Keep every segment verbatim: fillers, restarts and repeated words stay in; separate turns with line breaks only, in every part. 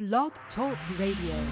Blog Talk Radio.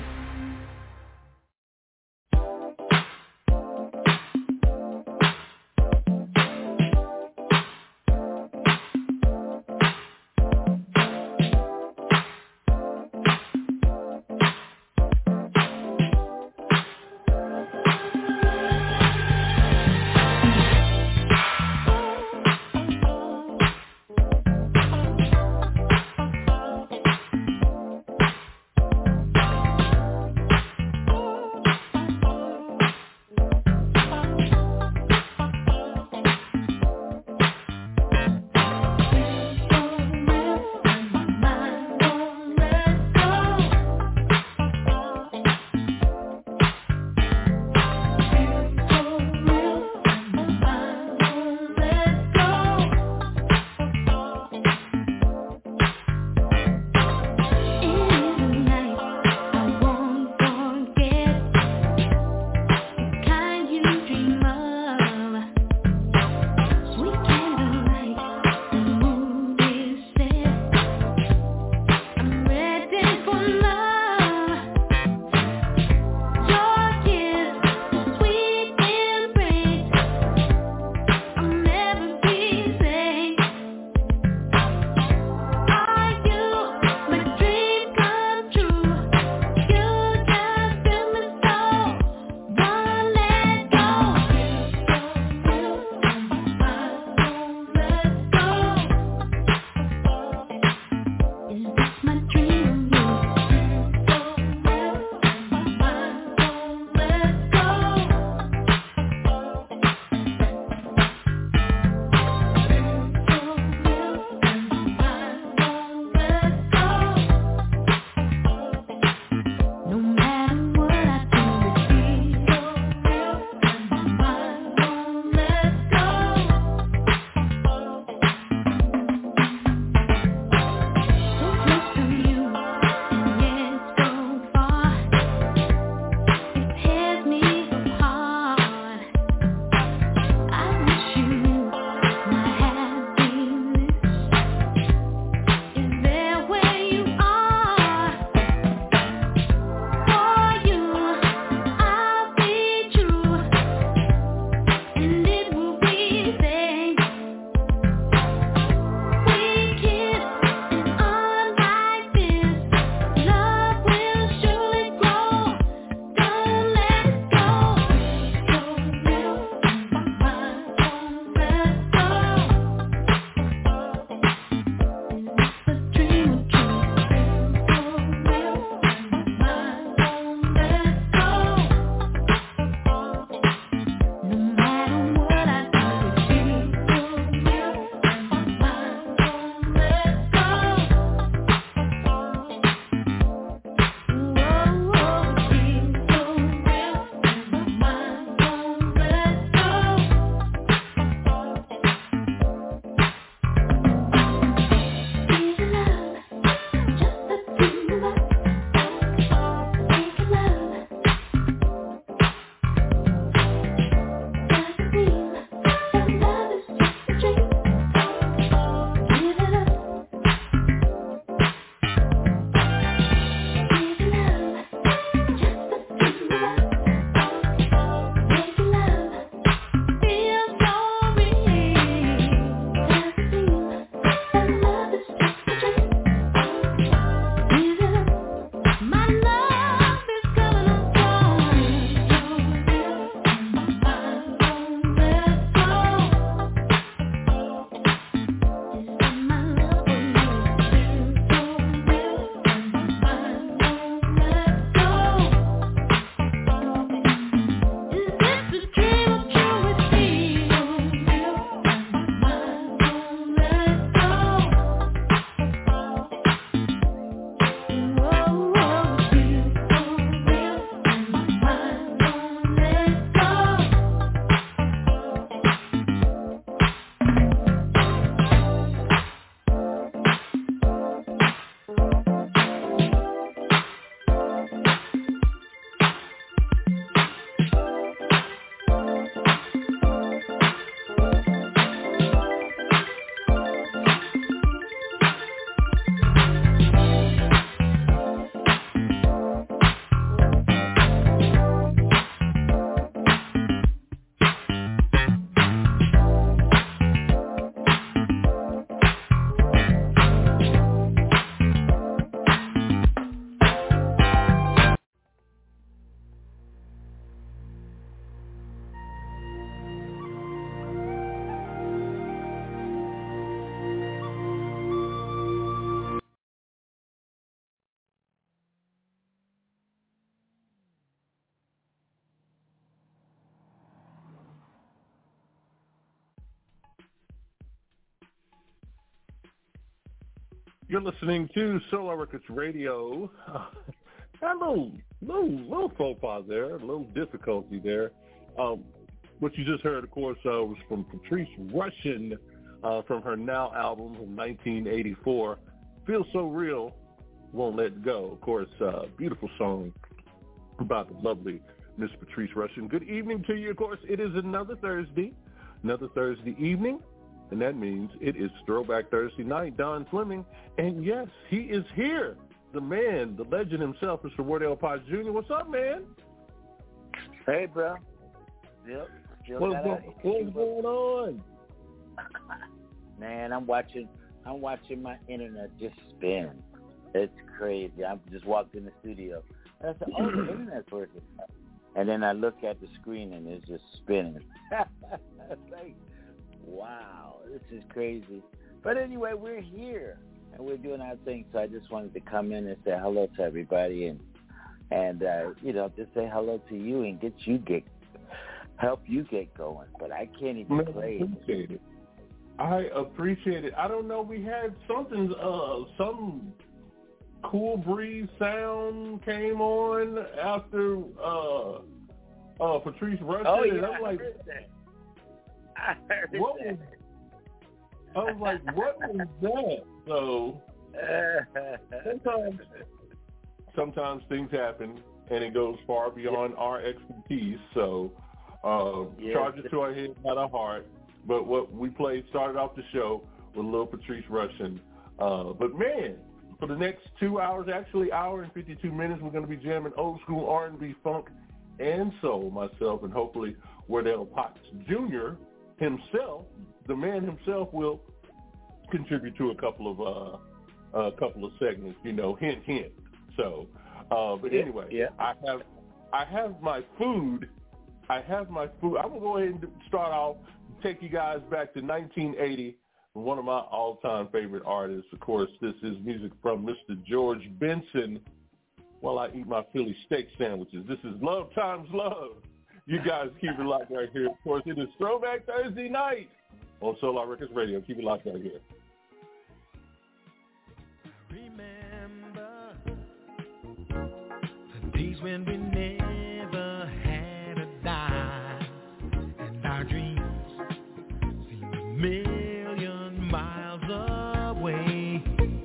You're listening to Solar Records Radio. Uh, a little, little, little faux pas there, a little difficulty there. Um, what you just heard, of course, uh, was from Patrice Rushen uh, from her Now album from nineteen eighty-four. Feels So Real, Won't Let Go. Of course, uh, beautiful song about the lovely Miss Patrice Rushen. Good evening to you. Of course, it is another Thursday, another Thursday evening. And that means it is Throwback Thursday night. Don Fleming, and yes, he is here. The man, the legend himself, Mister Wardell Potts Junior What's up, man?
Hey, bro. Yep.
What's, go, what's going on?
Man, I'm watching. I'm watching my internet just spin. It's crazy. I just walked in the studio, and I said, "Oh, the internet's working." And then I look at the screen, and it's just spinning. It's like, wow, this is crazy. But anyway, we're here, and we're doing our thing. So I just wanted to come in and say hello to everybody, and and uh, you know, just say hello to you and get you get help you get going. But I can't even play it.
Appreciate it. I appreciate it. I don't know. We had something, uh, some cool breeze sound came on after uh, uh, Patrice Rushen.
Oh yeah,
and I'm like,
I heard that. I heard
what
that.
Was, I was like, what was that? So sometimes, sometimes things happen, and it goes far beyond yeah. our expertise. So uh,
yeah.
charge it to our head, not our heart. But what we played started off the show with Lil Patrice Rushen. Uh, but man, for the next two hours, actually hour and fifty-two minutes, we're going to be jamming old school R and B, funk, and soul. Myself and hopefully Wardell Potts Junior himself, the man himself, will contribute to a couple of uh, a couple of segments. You know, hint, hint. So, uh, but
yeah,
anyway,
yeah.
I have I have my food. I have my food. I'm gonna go ahead and start off. Take you guys back to nineteen eighty, one of my all-time favorite artists. Of course, this is music from Mister George Benson while I eat my Philly steak sandwiches. This is Love Times Love. You guys keep it locked right here. Of course, it is Throwback Thursday night on Solar Records Radio. Keep it locked right here.
Remember the days when we never had a dime and our dreams million miles away,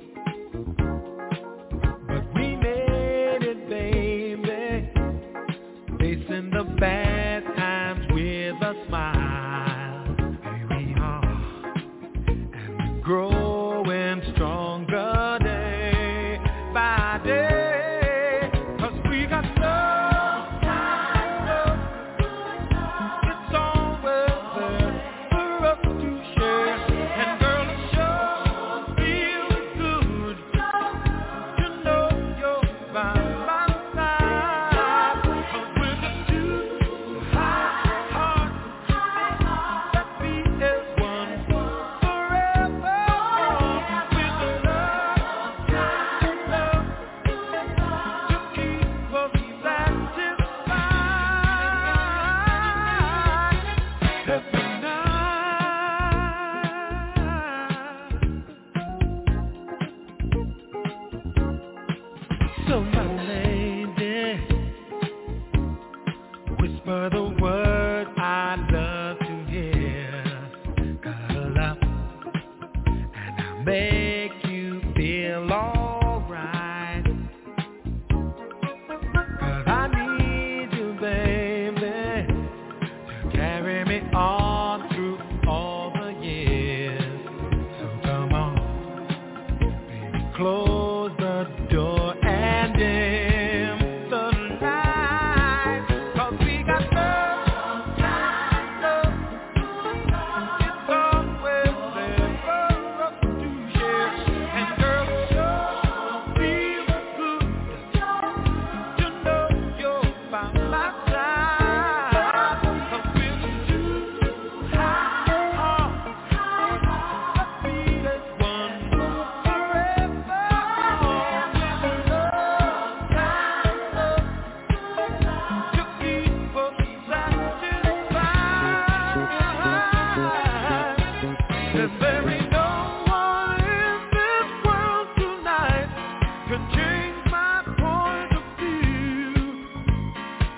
but we made it, baby, facing the bad times with a smile. Here we are, and we're growing stronger day by day, 'cause we got love, love, it's always there for us to share. And girl, it sure feels good to know you're by my side. 'Cause we're the two high hearts that beat as one forever. With the love, love to keep us satisfied every night. So my lady, whisper the word I love to hear. Cuddle up and I'll make you feel alright. 'Cause I need you, baby, to carry me on through all the years. So come on, baby, close the door and in.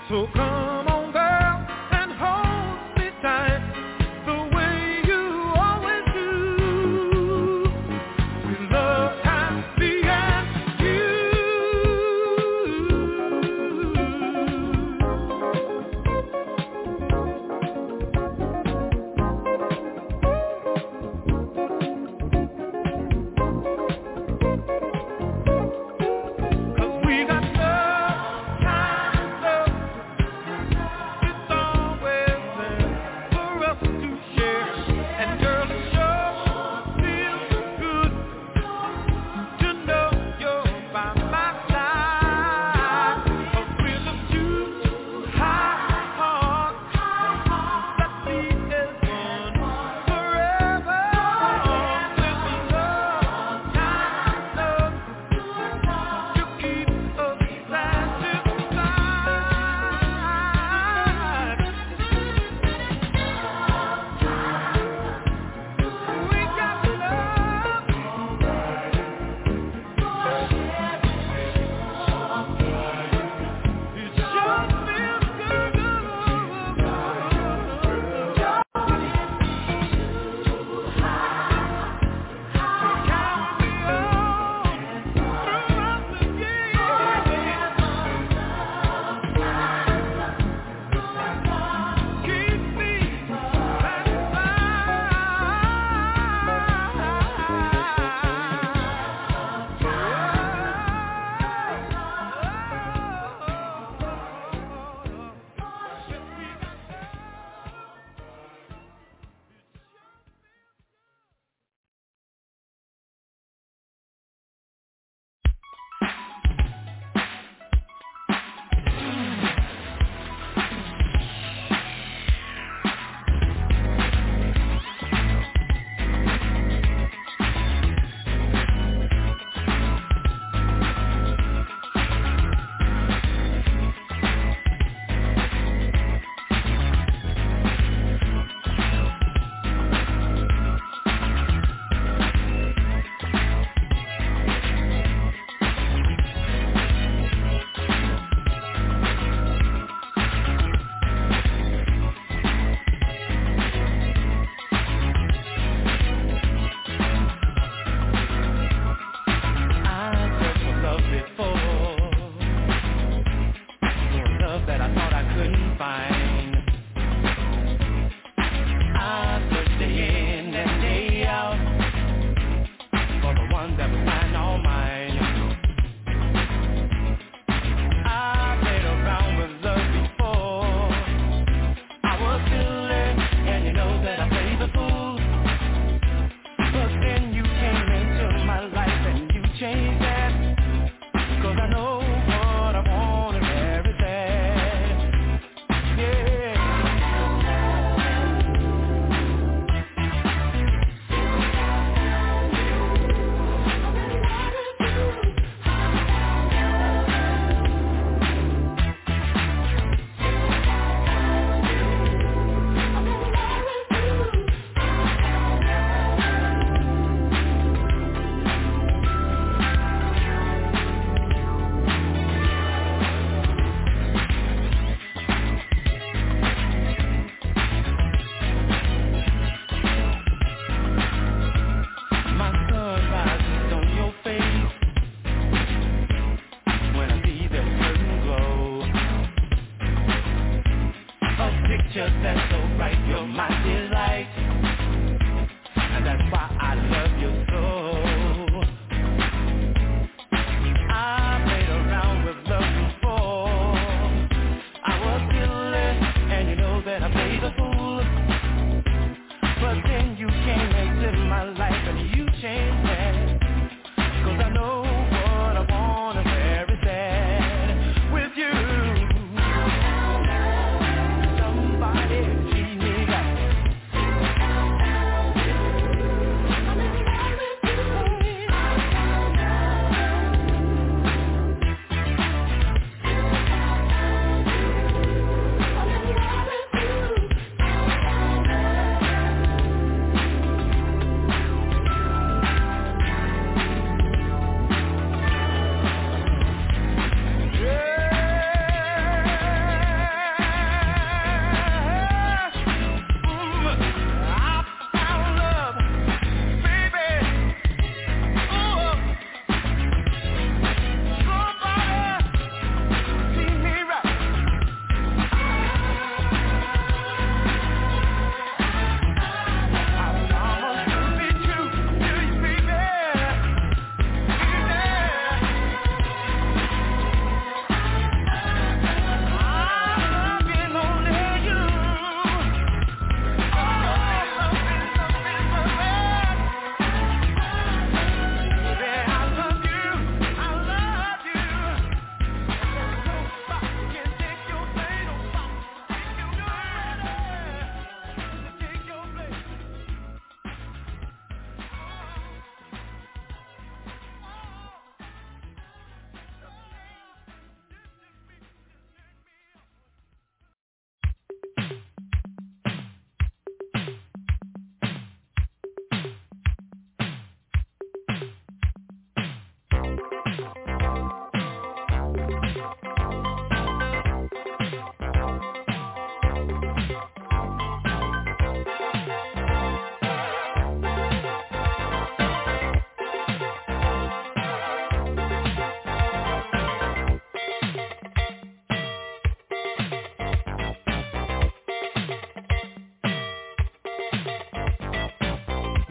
So come on, girl, and hold me tight the way you always do. With love, happy and you. Cause we got love, time, love.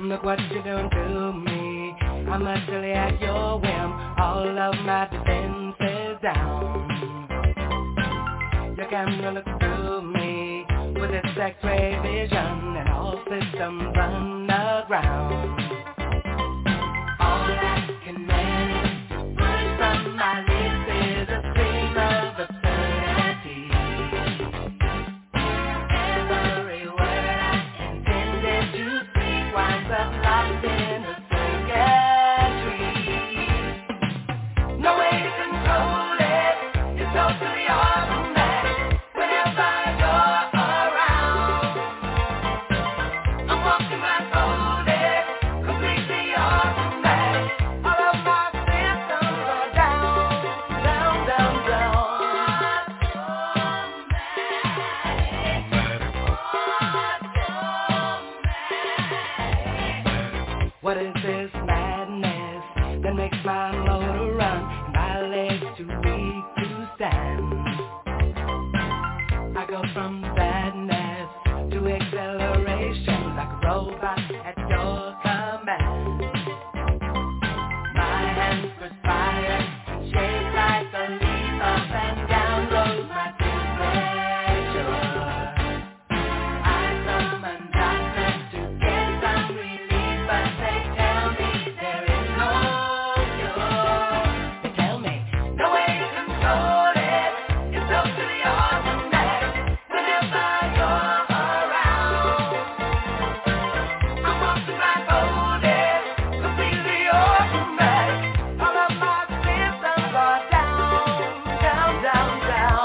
Look what you're doing to me. I'm utterly at your whim. All of my defenses down. You can look through me with its X-ray vision and all systems underground. All I can manage to push from my lips is a stream of absurdity. Every word I intended to speak winds up lost in the circuitry. No way to control it, it's totally automatic. Whenever you're around, I'm walking blindfolded, completely automatic. All of my systems are down, down, down, down. What is this madness that makes my motor run and my legs too weak to stand? I go from sadness to acceleration like a robot at your command. My hands perspire and shake like a leaf up and down goes my temperature. I summon doctors to get some relief, but they tell me there is no cure. They tell me no way to control it, it's totally automatic. Whenever you're around, I'm walking blindfolded, completely automatic. All of my systems are down, down, down, down.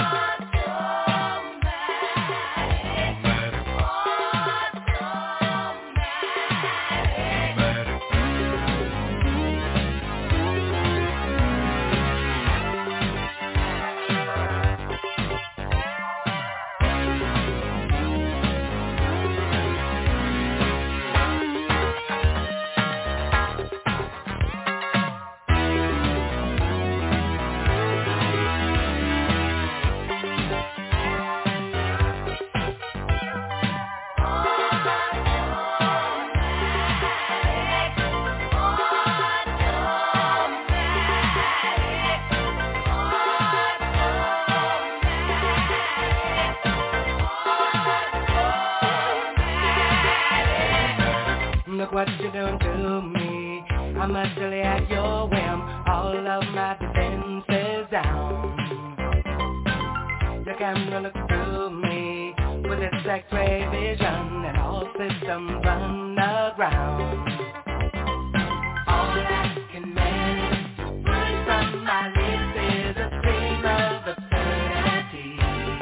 Look what you're doing to me. I'm utterly at your whim. All of my defenses down. You can look through me with its X-ray vision and all systems underground. All I can manage to push from my lips is a stream of absurdity.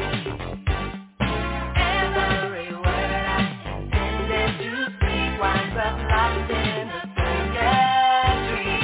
Every word I intended to speak winds up lost in the circuitry.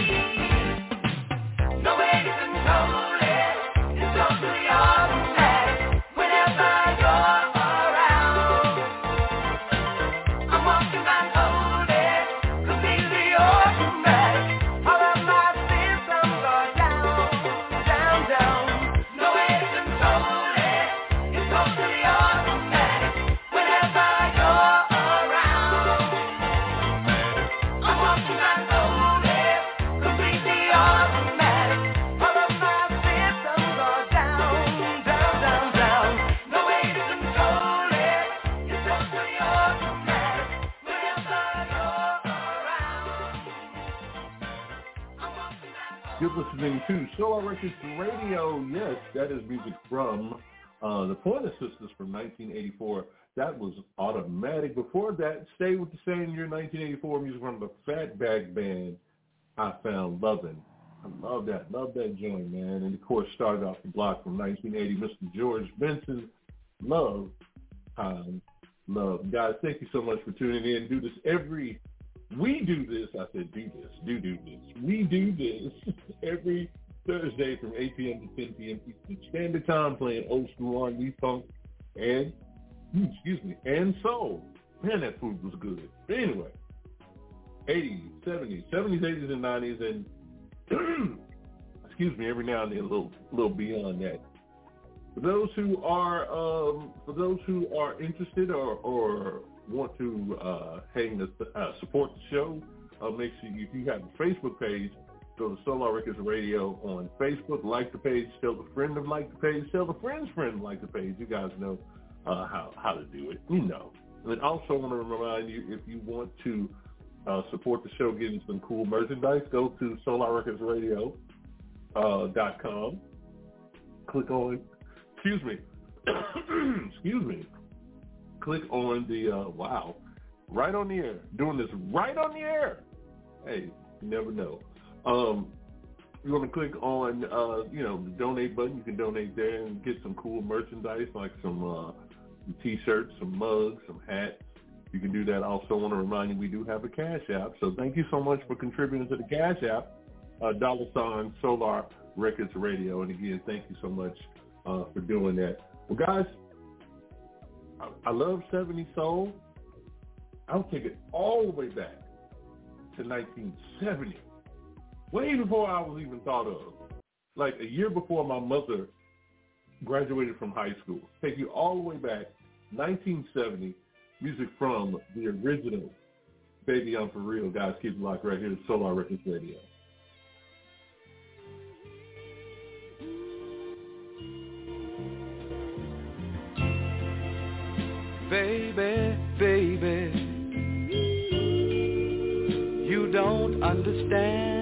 No way to control it, it's totally automatic. Whenever you're around, I'm walking blindfolded, completely automatic. All of my systems are down, down, down. No way to control it, it's totally automatic. Whenever you're around, I'm walking blindfolded, completely automatic. All of my systems are down, down, down, down. No way to control it, it's totally automatic. Whenever you're around, I'm walking blindfolded.
You're listening to Solar Records Radio. Yes, that is music from uh, the Pointer Sisters from nineteen eighty-four. That was Automatic. Before that, stay with the same year, nineteen eighty-four, music from the Fatback Band, I Found Lovin'. I love that. Love that joint, man. And, of course, started off the block from nineteen eighty, Mister George Benson. Love, time, love. Guys, thank you so much for tuning in. Do this every, we do this, I said do this, do do this. We do this every Thursday from eight p.m. to ten p.m. Eastern Standard Time, playing old school R and B, funk, and, excuse me, and soul. Man, that food was good. But anyway, eighties, seventies, seventies, eighties, and nineties, and excuse me, every now and then a little, little beyond that. For those who are, um, for those who are interested or, or want to uh, hang the, uh, support the show, uh, make sure you, if you have a Facebook page, go to Solar Records Radio on Facebook, like the page, tell a friend to like the page, tell a friend's friend to like the page. You guys know uh, how, how to do it. You know. And also want to remind you, if you want to uh, support the show, getting some cool merchandise, go to solar records radio dot com. Click on, excuse me, excuse me. Click on the, uh, wow, right on the air. Doing this right on the air. Hey, you never know. Um, you want to click on, uh, you know, the donate button. You can donate there and get some cool merchandise like some uh, T-shirts, some mugs, some hats. You can do that. Also want to remind you we do have a Cash App. So thank you so much for contributing to the Cash App, uh, dollar sign Solar Records Radio. And again, thank you so much uh, for doing that. Well, guys, I, I love seventies soul. I'll take it all the way back to nineteen seventy. Way before I was even thought of. Like a year before my mother graduated from high school. Take you all the way back, nineteen seventy, music from the original Baby I'm For Real. Guys, keep it locked right here to Solar Records Radio.
Baby, baby, you don't understand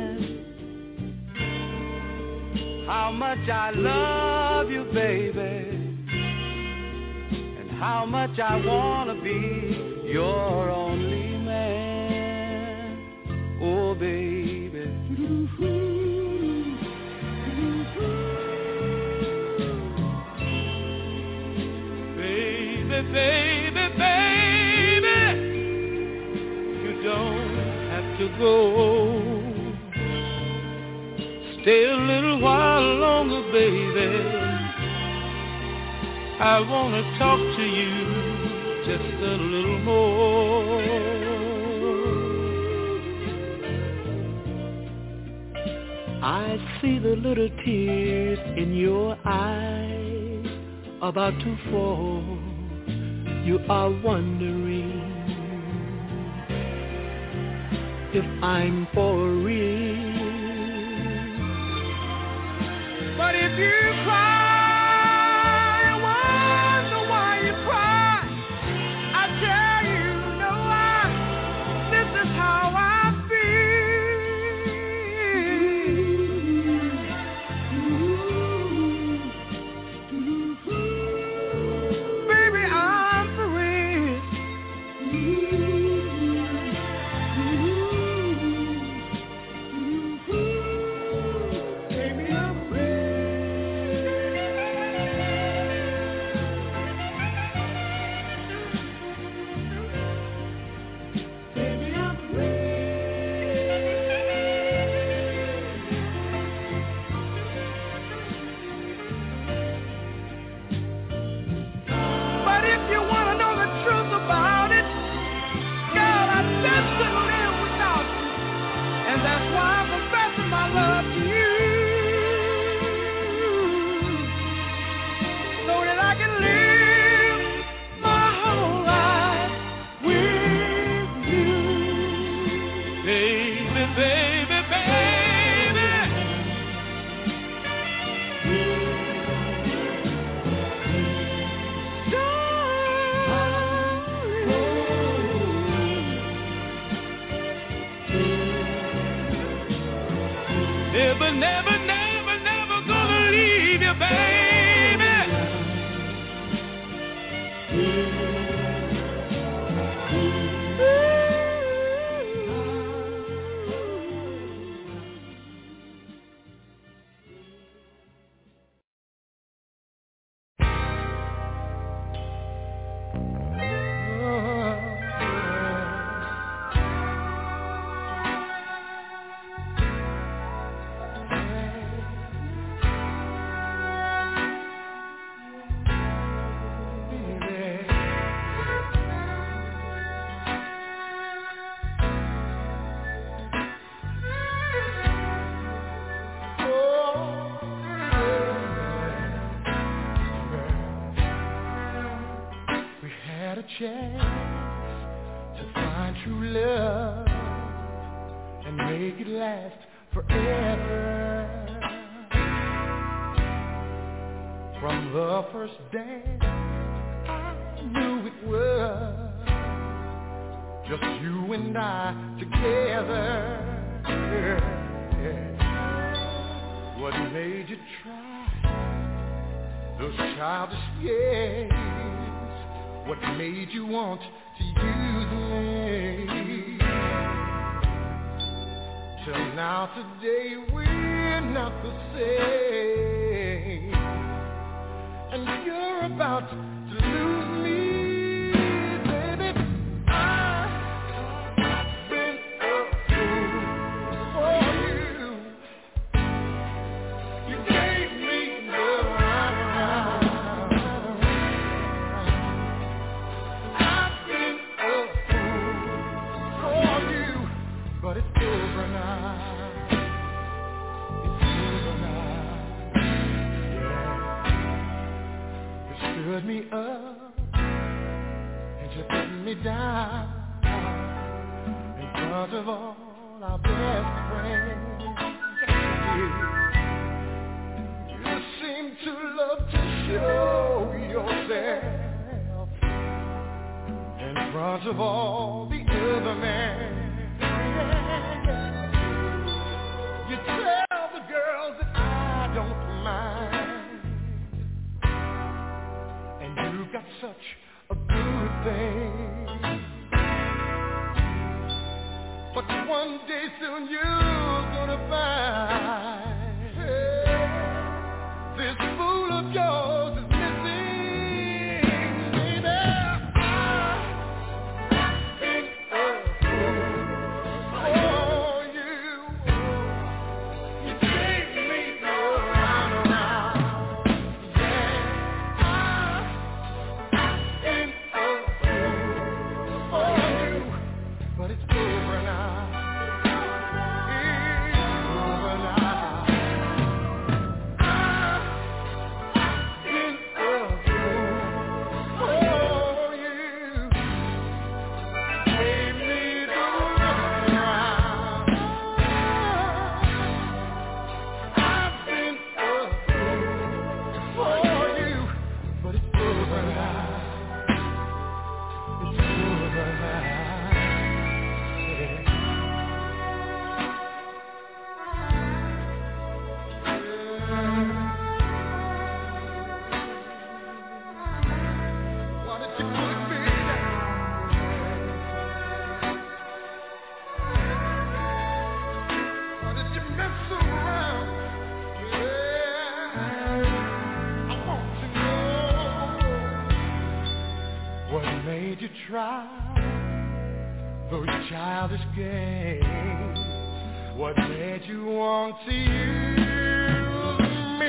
how much I love you, baby, and how much I want to be your only man. Oh, baby. Baby, baby, baby, you don't have to go. Stay a little while longer, baby. I want to talk to you just a little more. I see the little tears in your eyes about to fall. You are wondering if I'm for real. But if you cry, I wonder why you cry. I tell you, no, I, this is how I feel. Baby, I'm for real. Baby, I'm for real. But if you want to know the truth about it, girl, I just couldn't live without you. And that's why I'm confessing my love to you. So that I can live my whole life with you. Baby, baby, baby. Never, never, never, never gonna leave you, baby. We had a chance true love and make it last forever. From the first day, I knew it was just you and I together. Yeah, yeah. What made you try those childish games? What made you want to use me? Till now today we're not the same, and you're about to lose me, baby. I've been a fool for you. You gave me the runaround. I've been a fool for you, but it's over now. Stood me up and you put me down in front of all our best friends. You seem to love to show yourself in front of all the other men. You tell the girls that I don't mind. You got such a good thing, but one day soon you're gonna find, hey, this fool of yours is missing, baby. I've been a fool for you. You gave me the runaround. But it's over now. It's over now. I've been a fool for you. Gave me the runaround. I've been a fool for you, but it's over now. It's over now. Made you try those childish games? What made you want to use me?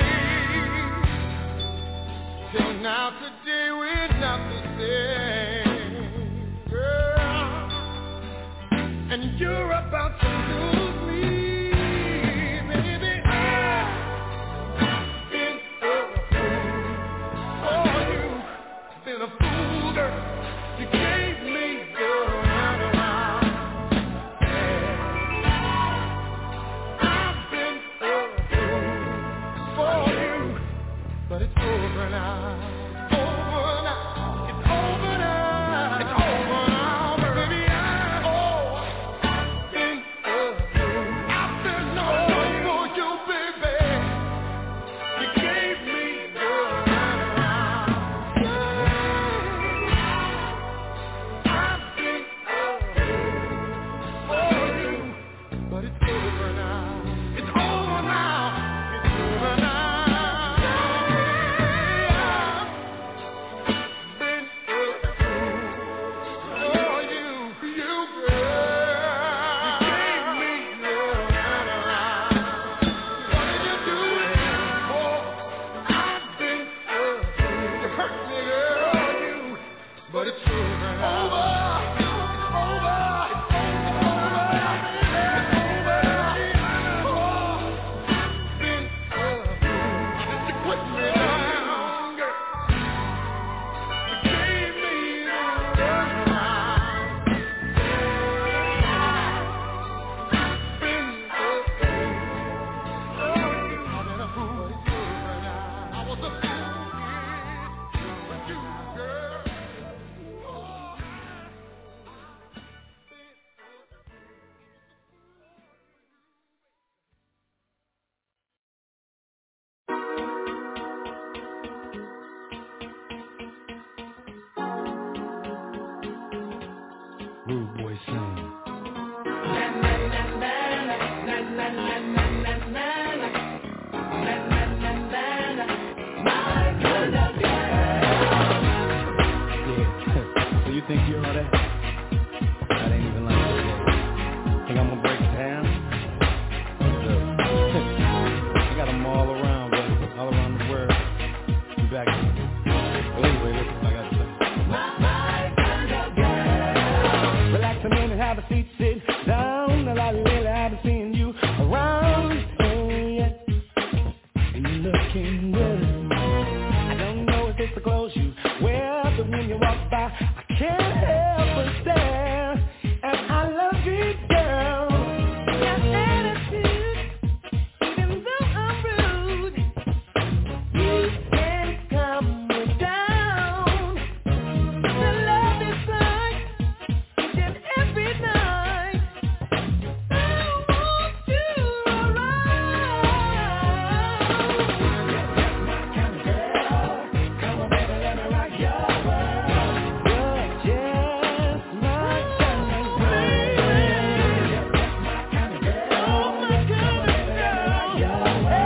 Till now today we're not the same, girl, and you're about to lose me, baby. I've been a fool for you, been a fool, girl. You gave me the runaround. Yeah. I've been a fool for you, but it's over now. Over now. It's over now. It's over now, baby. I, oh, I've been a fool. I've been a fool for you, baby. You gave me the runaround. Yeah. But it's over now. It's over now. It's over now. Yeah.
Rude Boy sing. So you think you're all that? That ain't even like that. Think I'm gonna break it down? I got them all around, baby. All around the world. Be back. Well, anyway, listen, I gotta say. Relax a minute, have a seat, sit down. A lot of lately I haven't seen you around. Oh, yeah. And you're looking good. I don't know if it's the clothes you wear, but when you walk by, I can't help but stare. And I love you, girl. Got attitude, even though I'm rude. You can calm me down. The love is like each and every night. I want you around. You're my kind of girl. Come on, baby, let me rock your world. You're just my kind of girl. You're just my kind of girl. Oh, my kind of girl. Your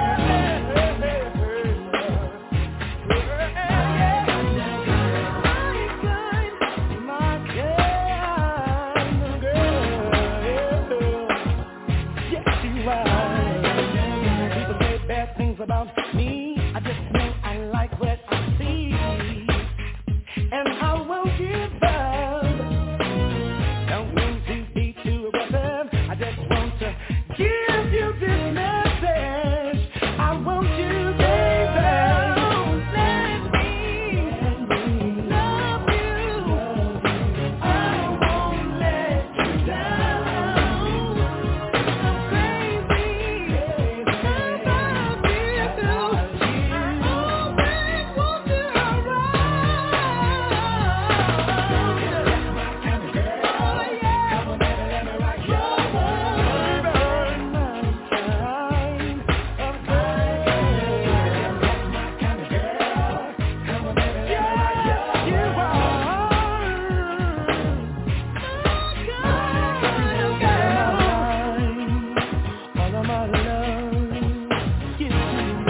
People say bad things about me. I just know I like what I see, and I won't give up. Don't mean to be too aggressive. I just want to give you this message. I want you, baby. Let me love you. I won't let you down. I'm crazy about you. I always want you around. You're just my kind of girl. Oh, yeah. Come on, baby, let me rock your world. Burn my time of pain. You're just my kind of girl. Come on, baby, let me rock your world. You are my kind of girl. All of my love gives you,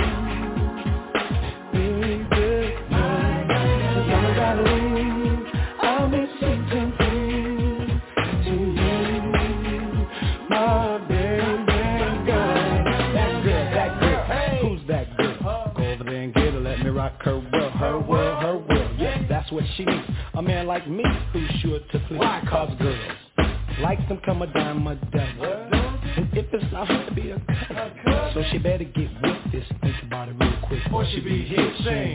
baby. As long as I live, I'll be singing to you, my baby girl. That girl, that girl, who's that girl? Go over there and get her, let me rock her world, her world, her world. Yeah, that's what she needs. A man like me who's sure to please. Why? Cause girls like them come a dime a dozen. And if it's not her to be a cut, so she better get with this. Think about it real quick before she be hit. Sing.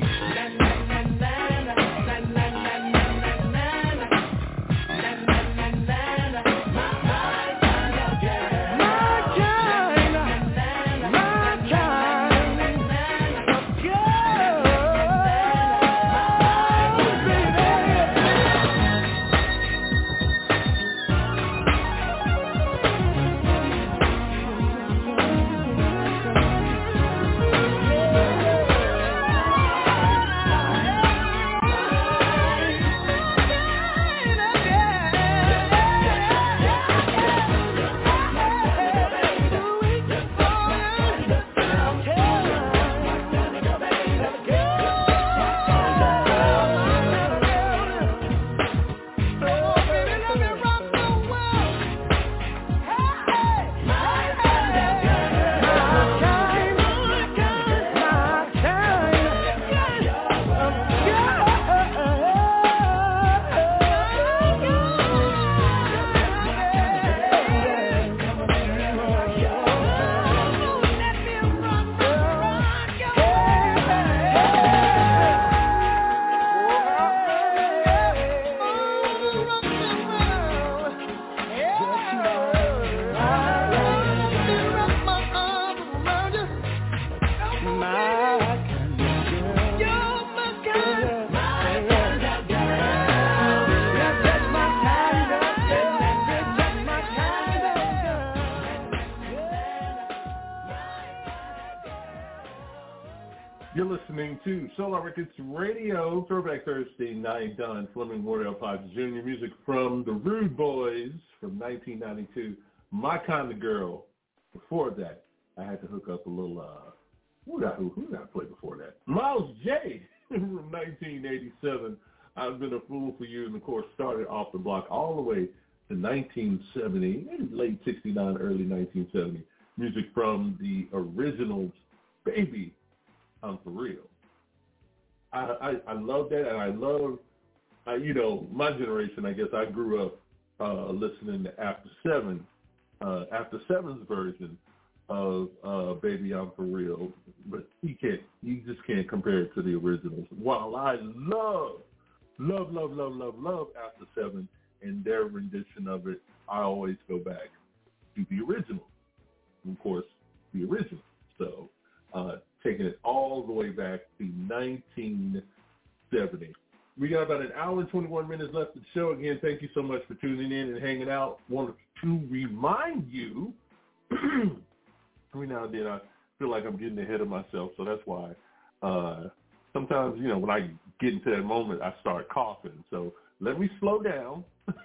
listening to Solar Records Radio, Throwback Thursday night. Don Fleming, Wardell Potts Junior Music from the Rude Boys from nineteen ninety-two. My Kind of Girl. Before that, I had to hook up a little, uh, who did I, who, who did I play before that? Miles J. from nineteen eighty-seven. I've Been a Fool for You, and of course started off the block all the way to nineteen seventy, maybe late sixty-nine, early nineteen seventy. Music from the originals, Baby, I'm For Real. I, I, I love that, and I love, uh, you know, my generation, I guess I grew up uh, listening to After Seven, uh, After Seven's version of uh, Baby, I'm For Real, but you can't, you just can't compare it to the originals. While I love, love, love, love, love, love After Seven and their rendition of it, I always go back to the original. Of course, the original. So, uh, taking it all the way back to nineteen seventy. We got about an hour and twenty-one minutes left of the show. Again, thank you so much for tuning in and hanging out. Wanted to remind you, every now and then I feel like I'm getting ahead of myself, so that's why uh, sometimes, you know, when I get into that moment, I start coughing. So let me slow down.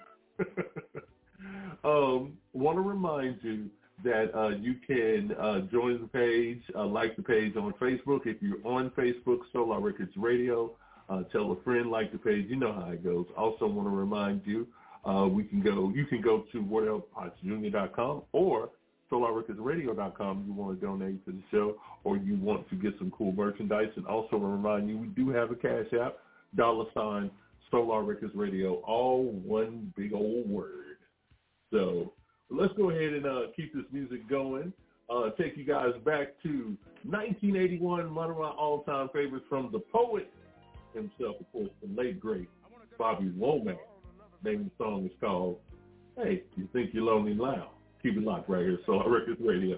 um, want to remind you that uh, you can uh, join the page, uh, like the page on Facebook. If you're on Facebook, Solar Records Radio, uh, tell a friend, like the page. You know how it goes. Also want to remind you, uh, we can go. you can go to wardell potts junior dot com or solar records radio dot com. You want to donate to the show or you want to get some cool merchandise. And also want to remind you, we do have a Cash App, dollar sign, Solar Records Radio, all one big old word. So let's go ahead and uh, keep this music going. Uh, take you guys back to nineteen eighty-one, one of my all-time favorites from the poet himself, of course, the late, great Bobby Womack. The name of the song is called, Hey, You Think You're Lonely Now. Keep it locked right here, Solar Records Radio.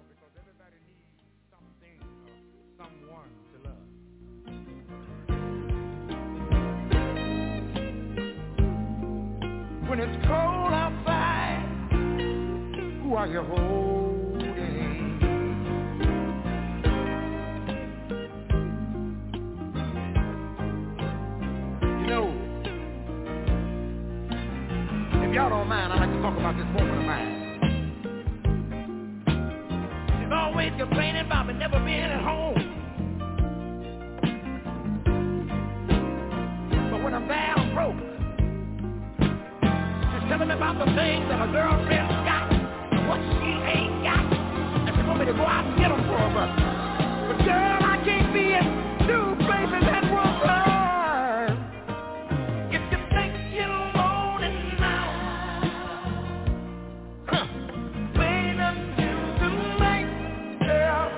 When it's cold outside, who are you holding? You know, if y'all don't mind, I'd like to talk about this woman of mine. She's always complaining about me never being at home. But when I'm down broke, telling me about the things that a girlfriend's got and what she ain't got. And she want me to go out and get them for her. But, but girl, I can't be in two places at one time. If you think you're lonely now, huh, wait until tonight, girl.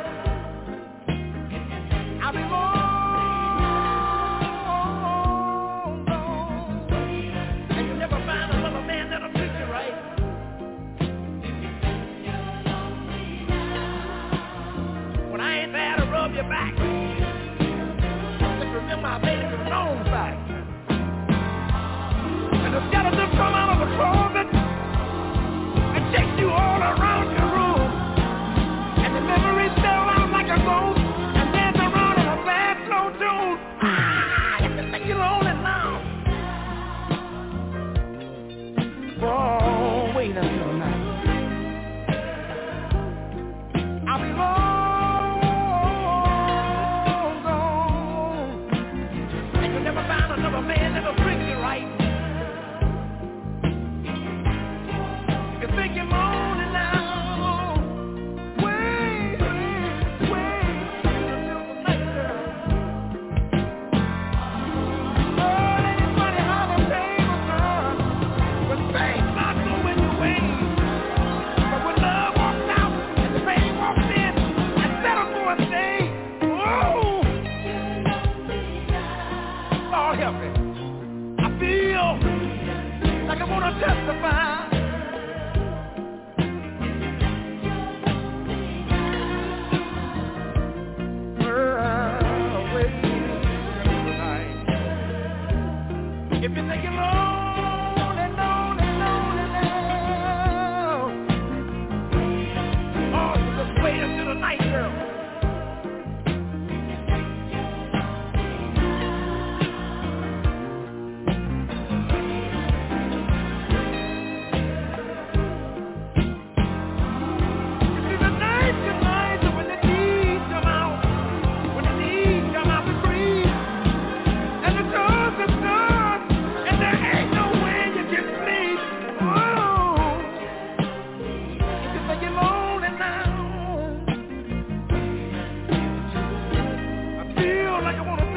I'll be more.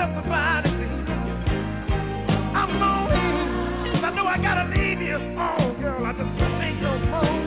justified. I'm lonely. I know I gotta leave you. Oh, girl, I just can't take no more.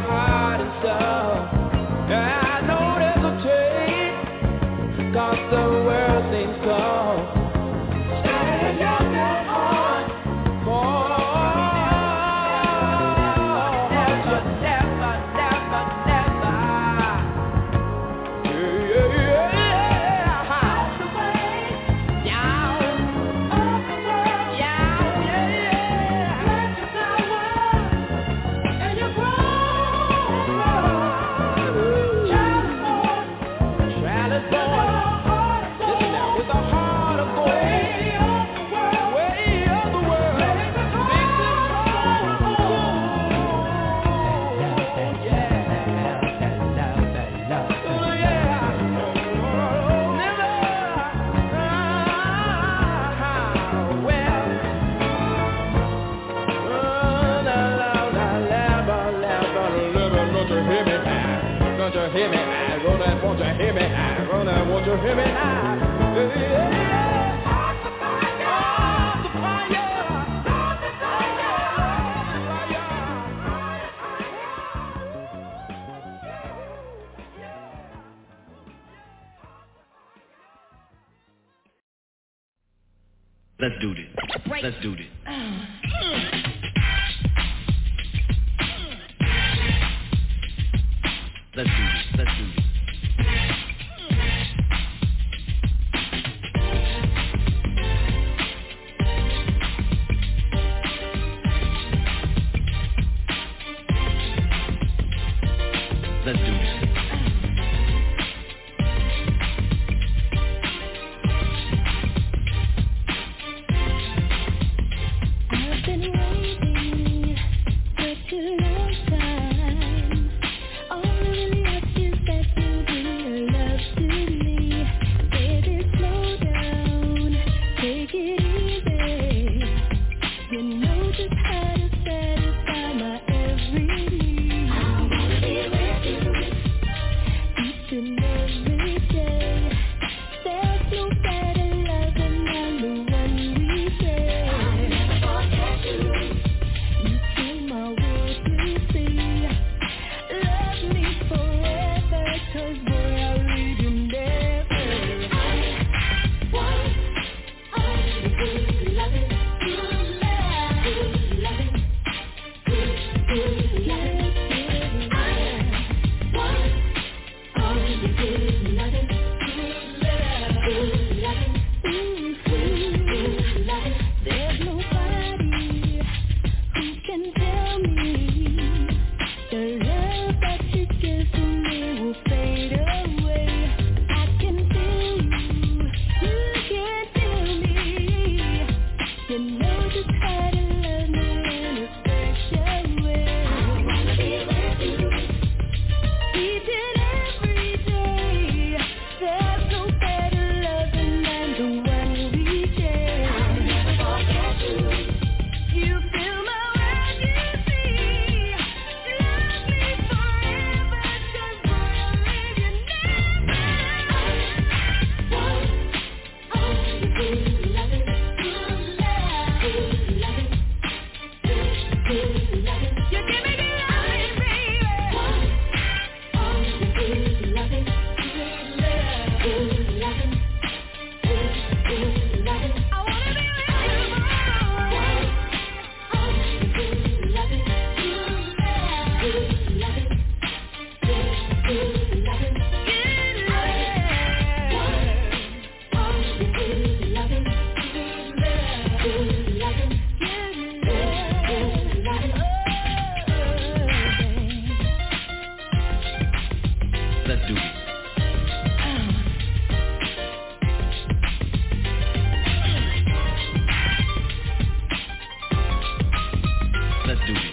heart and soul. Yeah, I don't hesitate, 'cause the world seems cold. Stand up your heart for never, never, never, never. Yeah, yeah, yeah. Out the way, yeah. Up the world, yeah, yeah, yeah. Let your power and your growth. Child is born, child is born. Listen now, with a heart of gold. Way of the world, way of the world. Makes it whole. Yeah. Oh, yeah. Never. Ah, well. Oh, la, la, la, la, la, la, la, la, la, don't you hear me now? Don't you hear me now? Gonna want you hear me now? Gonna want you hear me now? Yeah. Start the fire. Start the fire. Start the fire.
Let's do this. Let's do this. Let's do this. Let's do this. Let's do this.
I've been waiting such a long time. All of the options that you bring are love to me. Baby, slow down, take it easy. You know just how to satisfy my every need. I wanna be with you each and every day. There's no better love than the one we share. I'll never forget you. You fill my world with see. Love me forever, 'cause boy, I'll leave you never. I want all the good loving, good love, good loving, good, good loving. I want all the good loving, good love, good loving, ooh, good, good loving. There's nobody who can tell me the love that you give to me will fade away. I can feel you, you can feel me. You know just how to love me in a special way. I wanna be with you each and every day. There's no better loving than the one we share. I'll never forget you. You fill my world, you see. Love me forever, 'cause boy, I'll leave you never. Want all the good loving, good love, good loving, good, good loving. You give me good loving, baby. Want all the good loving, good love, good loving, good, good loving. I wanna be with you forever. All the good loving, good love, good loving, good, good loving, good love. All the good loving, good love, good loving, good, good loving.
Let's do this. Let's do this.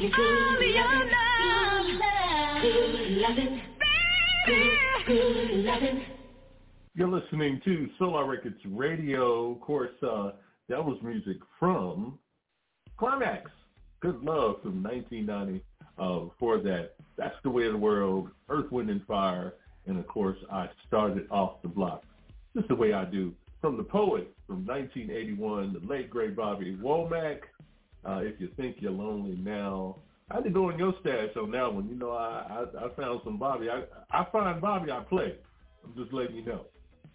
me good loving, good loving, good, good loving.
You're listening to Solar Records Radio. Of course, uh, that was music from Climax. Good Love from nineteen ninety. Uh, before that, That's the Way of the World, Earth, Wind, and Fire. And, of course, I Started Off the Block. Just the way I do. From the Poet from nineteen eighty-one, the late, great Bobby Womack. Uh, if you think you're lonely now. I didn't go in your stash on that one. You know, I, I, I found some Bobby. I, I find Bobby, I play. I'm just letting you know.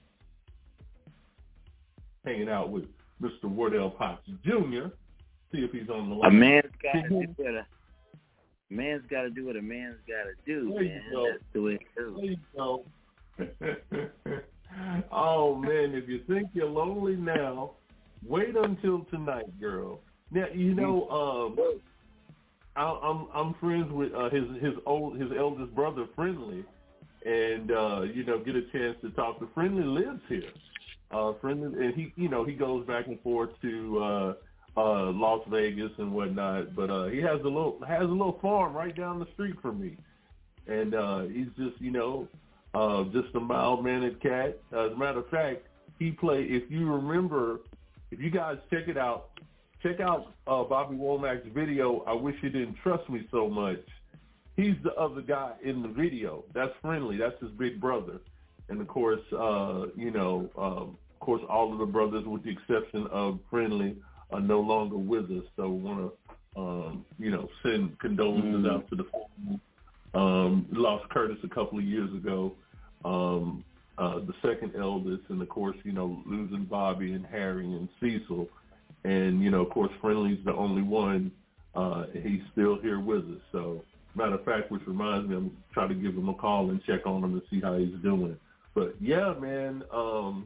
Hanging out with Mister Wardell Potts Junior See if he's on the line.
A man's got to do what a man's got to do what a man's got to do,
there
man.
You go.
That's the way it goes.
There you go. Oh man, if you think you're lonely now, wait until tonight, girl. Now you know um, I, I'm I'm friends with uh, his his old his eldest brother, Friendly, and uh, you know get a chance to talk to Friendly. Lives here. Uh, Friendly, and he, you know, he goes back and forth to uh, uh, Las Vegas and whatnot. But uh, he has a little has a little farm right down the street from me, and uh, he's just, you know, uh, just a mild-mannered cat. Uh, as a matter of fact, he played. If you remember, if you guys check it out, check out uh, Bobby Womack's video. I Wish You Didn't Trust Me So Much. He's the other guy in the video. That's Friendly. That's his big brother. And of course, uh, you know, um, of course, all of the brothers, with the exception of Friendly, are no longer with us. So we want to, um, you know, send condolences
mm.
out to the family. Um, lost Curtis a couple of years ago, um, uh, the second eldest, and of course, you know, losing Bobby and Harry and Cecil. And, you know, of course, Friendly's the only one. Uh, he's still here with us. So, matter of fact, which reminds me, I'm trying to give him a call and check on him and see how he's doing. But, yeah, man, um,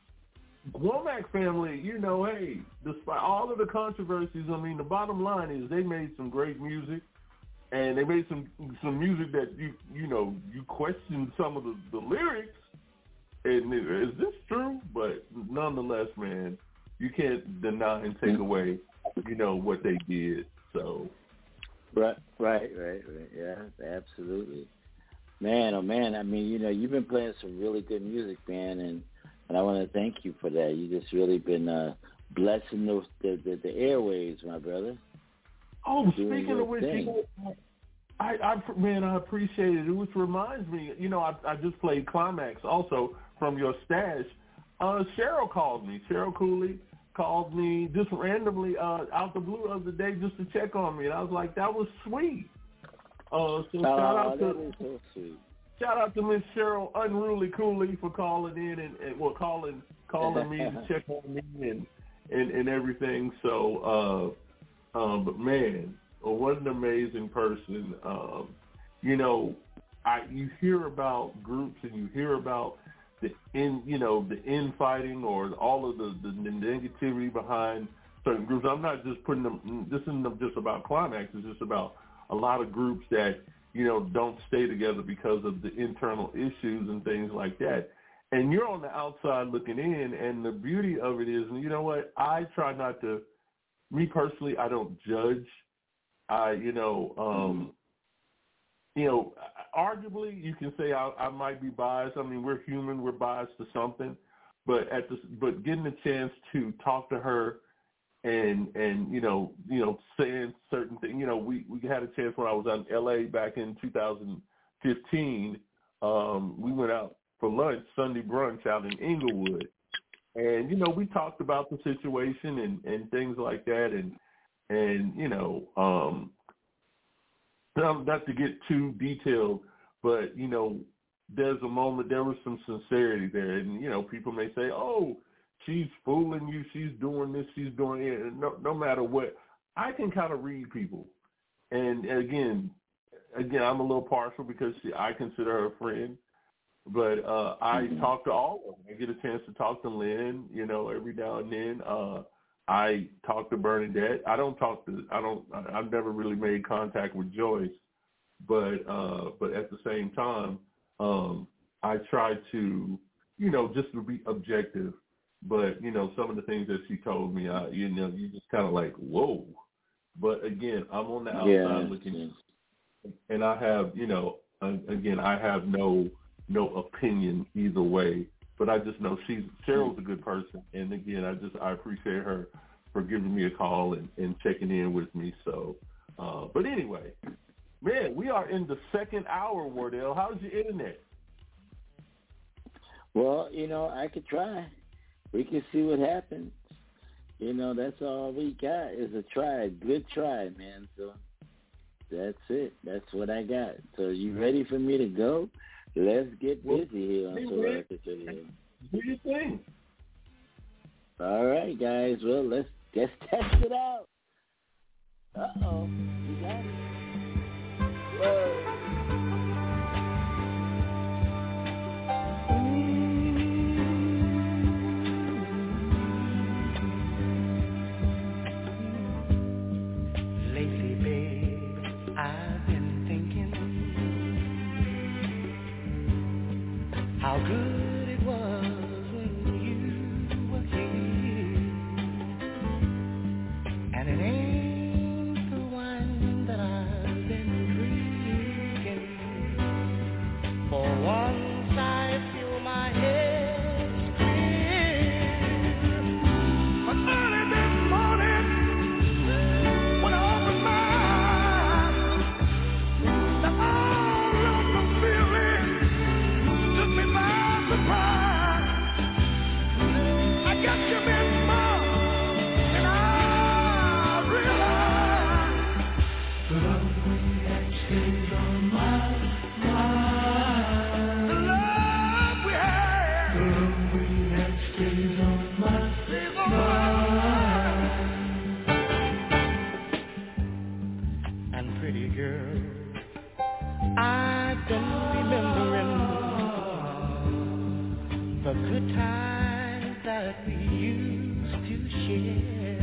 Womack family, you know, hey, despite all of the controversies, I mean, the bottom line is they made some great music, and they made some some music that, you you know, you question some of the, the lyrics, and is this true? But nonetheless, man, you can't deny and take away, you know, what they did, so.
Right, right, right, right, yeah, absolutely. Man, oh man, I mean, you know, you've been playing some really good music, man, and, and I want to thank you for that. You just really been uh, blessing those, the, the the airwaves, my brother.
Oh, speaking of which, you know, I, I, man, I appreciate it. Which reminds me, you know, I, I just played Climax also from your stash. Uh, Cheryl called me. Cheryl Cooley called me just randomly uh, out the blue the other day just to check on me, and I was like, that was sweet. Uh, so
oh,
shout out to
that is so sweet.
Shout out to Miss Cheryl Unruly Cooley for calling in and, and well calling calling me to check on me and, and, and everything. So, uh, um, but man, oh, what an amazing person. Um, you know, I you hear about groups and you hear about the in you know the infighting or all of the, the, the negativity behind certain groups. I'm not just putting them. This isn't just about Climax. It's just about a lot of groups that, you know, don't stay together because of the internal issues and things like that. And you're on the outside looking in, and the beauty of it is, and you know what, I try not to, me personally, I don't judge. I, you know, um, you know, arguably you can say I, I might be biased. I mean, we're human, we're biased to something, but at this, but getting a chance to talk to her and, and, you know, you know, saying certain things, you know, we, we had a chance when I was out in L A back in two thousand fifteen. Um, we went out for lunch, Sunday brunch out in Inglewood. And, you know, we talked about the situation and, and things like that. And, and, you know, um, not to get too detailed, but, you know, there's a moment, there was some sincerity there. And, you know, people may say, oh, she's fooling you, she's doing this, she's doing it. And no, no matter what, I can kind of read people. And again, again, I'm a little partial because she, I consider her a friend. But uh, I mm-hmm. talk to all of them. I get a chance to talk to Lynn, you know, every now and then. Uh, I talk to Bernadette. I don't talk to, I don't, I've never really made contact with Joyce. But, uh, but at the same time, um, I try to, you know, just to be objective. But, you know, some of the things that she told me, I, you know, you just kind of like, whoa, But again, I'm on the outside
Yeah,
looking, and I have, you know, again, I have no no opinion either way. But I just know she's Cheryl's a good person, and again, I just I appreciate her for giving me a call and, and checking in with me. So, uh, but anyway, man, we are in the second hour, Wardell. How's your internet?
Well, you know, I could try. We can see what happens. You know, that's all we got is a try. Good try, man. So that's it. That's what I got. So you ready for me to go? Let's get busy here on Solar Records Radio.
Do your thing.
All right, guys. Well, let's let's test it out. Uh-oh. You got it. Whoa.
How good it was when you were here, and it ain't the one that I've been drinking. For once I feel my head clear, but early this morning when I opened my eyes, the all of the feeling took me by surprise. I guess you've been smart, and I realize the love we had stays on my mind. The love we had, the love we had stays on my stays on mind. And pretty girl, I've been remembering the good times that we used to share.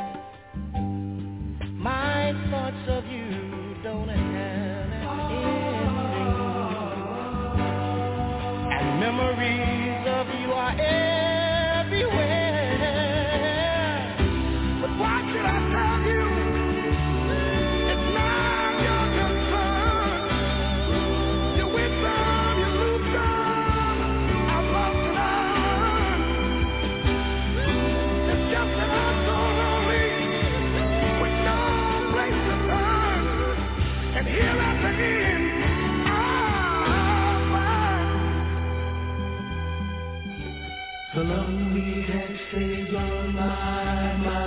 My thoughts of you don't have an ending, and memories of you are everywhere. But why should I tell you? It's not your concern. You win some, you lose some. I've lost and I learned. It's just that I'm so lonely with no place to turn. And here at the end, I'll find the lonely that stays on my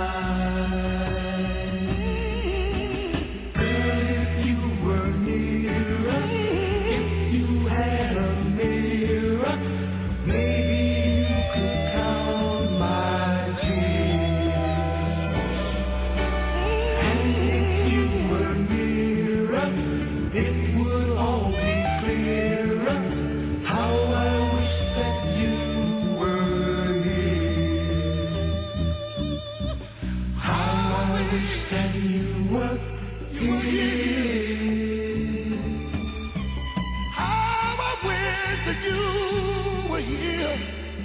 mind. Girl, if you were nearer, if you had a mirror, maybe you could count my tears. And if you were nearer, it would all be clearer. How I wish that you were here. How I wish that you were here. How I wish that you were here.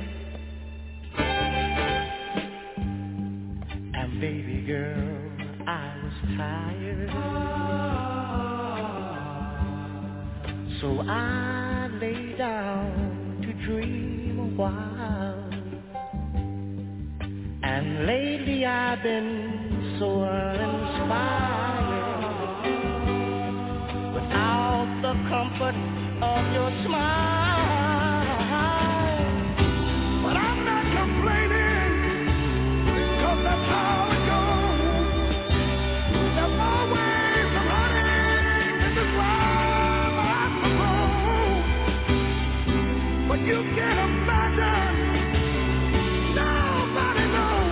And baby girl, I was tired, so I lay down to dream a while. And lately I've been so uninspired without the comfort of your smile. But I'm not complaining, 'cause that's how it goes. There's always some honey in this life, I suppose. But you can't imagine, nobody knows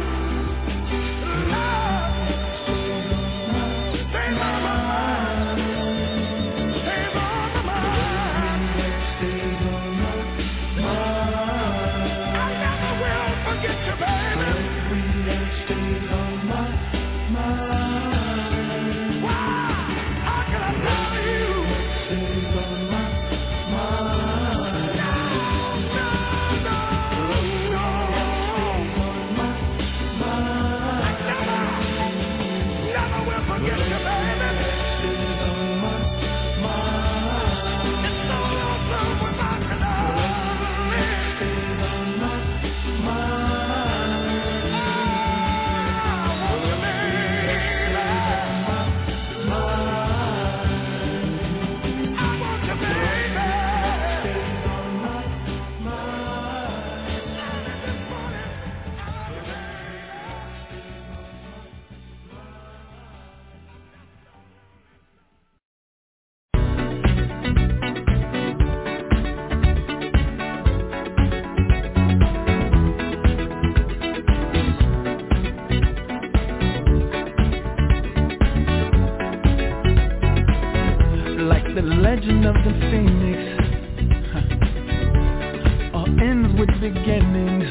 love stays on my mind, stays on my mind, stays on my mind. I never will forget you, baby. That stays on my mind. Why? How can I tell you? Stays on my mind. No, no, no, no. Stays on my mind. I never, never will forget.
origin of the phoenix huh. all ends with beginnings.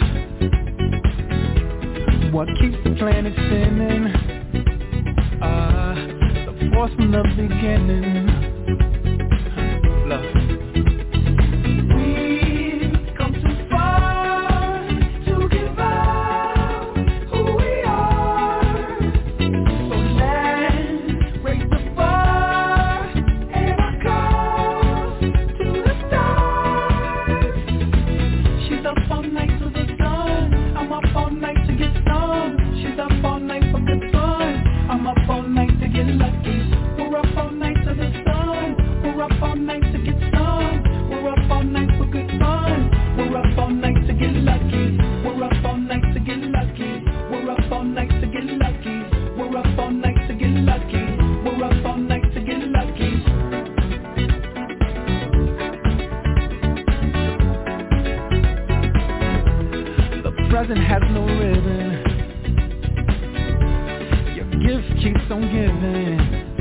What keeps the planet spinning? Ah, uh, the force from the beginning. Huh. Love. Has no ribbon. Your gift keeps on giving.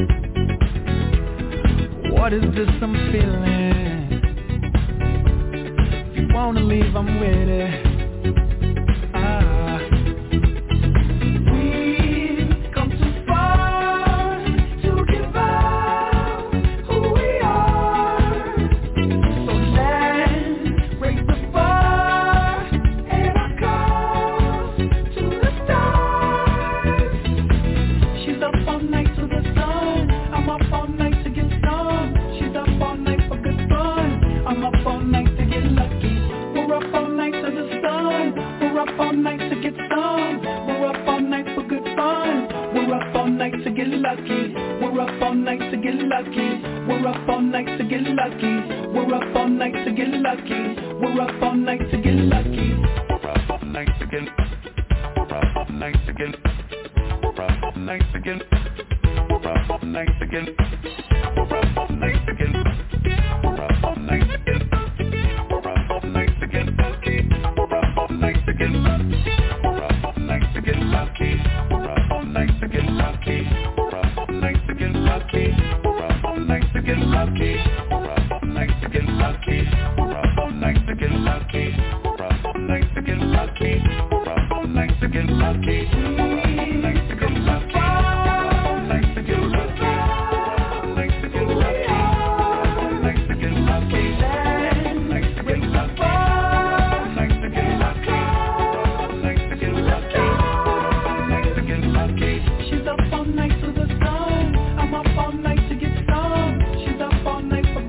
What is this I'm feeling? If you wanna leave, I'm with it.
She's up all night to the sun. I'm up all night to get some. She's up all night for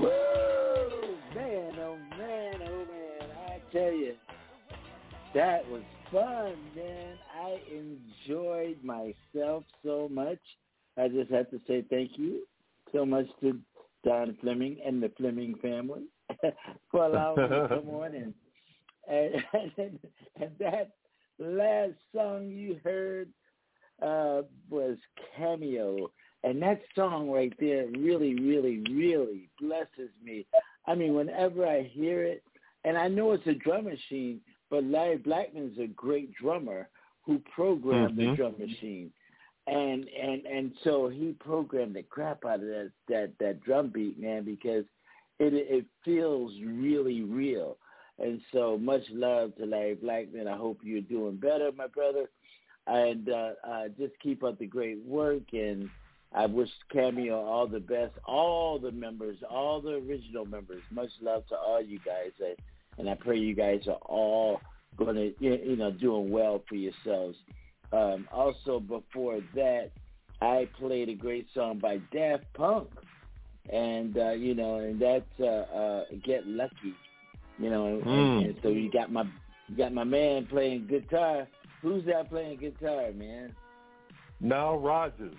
Woo! Man, oh man, oh man, I tell you, that was fun, man. I enjoyed myself so much. I just have to say thank you so much to Don Fleming and the Fleming family for allowing me to come on. And, and, and, and that last song you heard uh, was Cameo. And that song right there really, really, really blesses me. I mean, whenever I hear it, and I know it's a drum machine, but Larry Blackmon's a great drummer who programmed mm-hmm. the drum machine. And, and and so he programmed the crap out of that, that, that drum beat, man, because it it feels really real. And so much love to Larry Blackmon. I hope you're doing better, my brother. And uh, uh, just keep up the great work. And I wish Cameo all the best, all the members, all the original members. Much love to all you guys. And I pray you guys are all going to, you know, doing well for yourselves. Um, also, before that, I played a great song by Daft Punk, and uh, you know, and that's uh, uh, "Get Lucky," you know. And, mm. and so you got my you got my man playing guitar. Who's that playing guitar, man?
Nile Rodgers.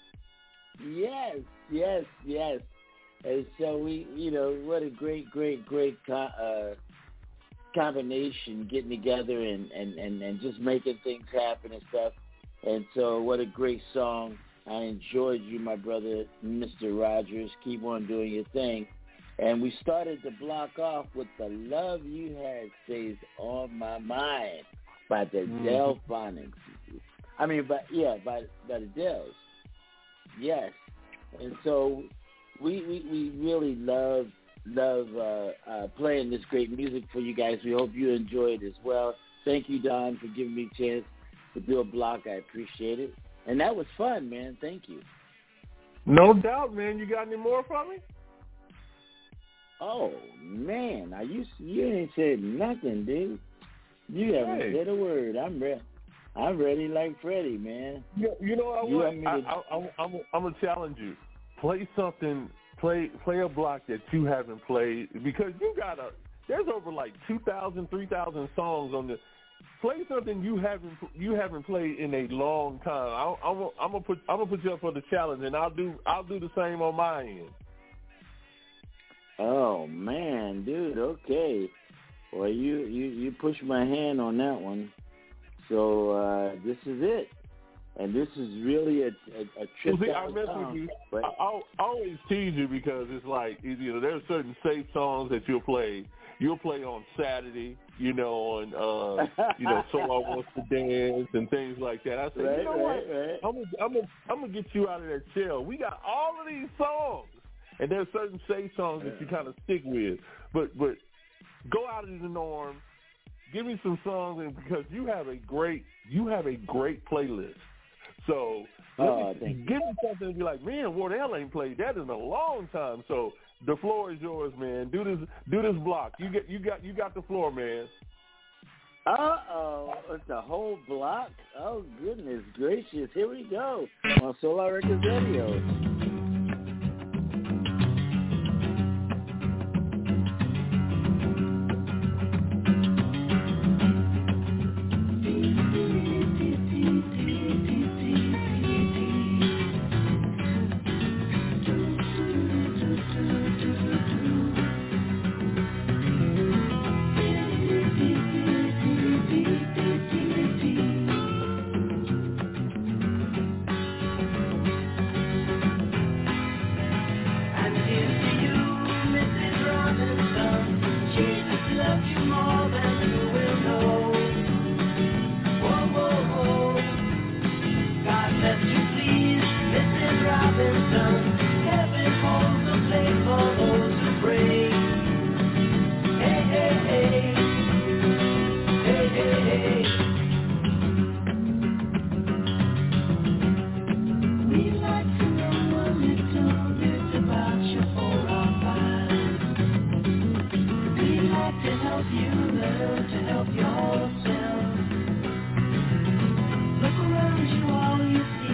Yes, yes, yes. And so we, you know, what a great, great, great co- uh, combination, getting together and, and, and, and just making things happen and stuff. And so what a great song. I enjoyed you, my brother, Mister Rogers. Keep on doing your thing. And we started the block off with The Love You Had Stays on My Mind by the mm-hmm. Delphonics. I mean, but yeah, by, by the Dells. Yes. And so we we, we really love love uh, uh, playing this great music for you guys. We hope you enjoy it as well. Thank you, Don, for giving me a chance to do a block. I appreciate it. And that was fun, man. Thank you.
No doubt, man. You got any more for me?
Oh, man. Now you, you ain't said nothing, dude. You haven't
hey.
said a word. I'm ready. I'm ready like Freddie, man.
You, you know, I
you
want,
want
I,
to...
I, I, I'm, I'm going to challenge you. Play something, play play a block that you haven't played, because you got a, there's over like two thousand, three thousand songs on the, play something you haven't you haven't played in a long time. I, I'm, I'm going to put I'm gonna put you up for the challenge, and I'll do I'll do the same on my end.
Oh, man, dude, okay. Well, you, you, you pushed my hand on that one. So uh, this is it. And this is really a, a, a trip.
Well, see, I mess with you. But I, I always tease you because it's like, you know, there's certain safe songs that you'll play. You'll play on Saturday, you know, on, uh, you know, So I Want to Dance and things like that. I said,
right,
you know
right,
what?
Right.
I'm gonna, I'm gonna, I'm gonna get you out of that shell. We got all of these songs, and there's certain safe songs that you kind of stick with. But, but go out of the norm. Give me some songs, and because you have a great, you have a great playlist. So
oh,
me, give me something and be like, man, Wardell ain't played that in a long time. So the floor is yours, man. Do this, do this block. You get, you got, you got the floor, man.
Uh oh, it's a whole block. Oh goodness gracious! Here we go on Solar Records Radio.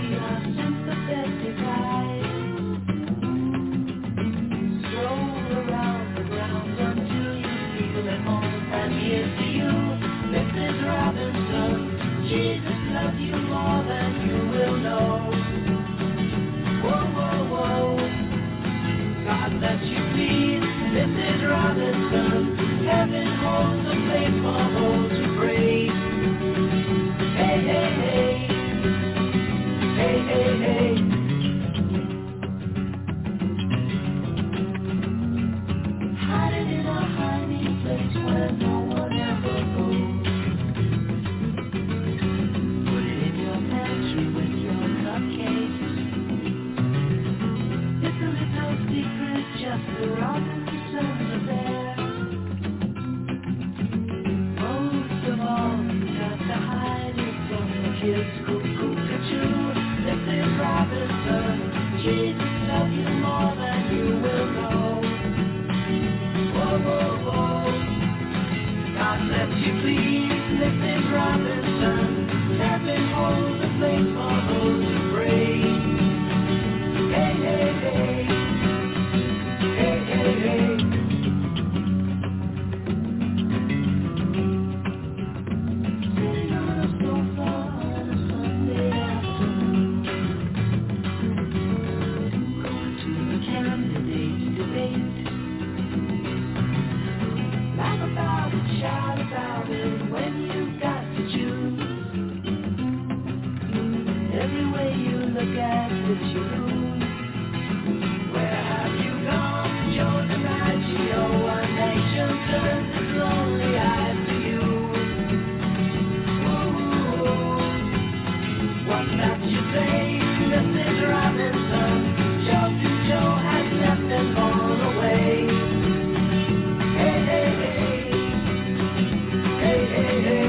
Roll
forget the tune. Where have you gone, Joe DiMaggio? Our nation turns its lonely eyes to you. Ooh, what's that you say, Missus Robinson? Joe to Joe has left and gone away. Hey, hey, hey. Hey, hey, hey.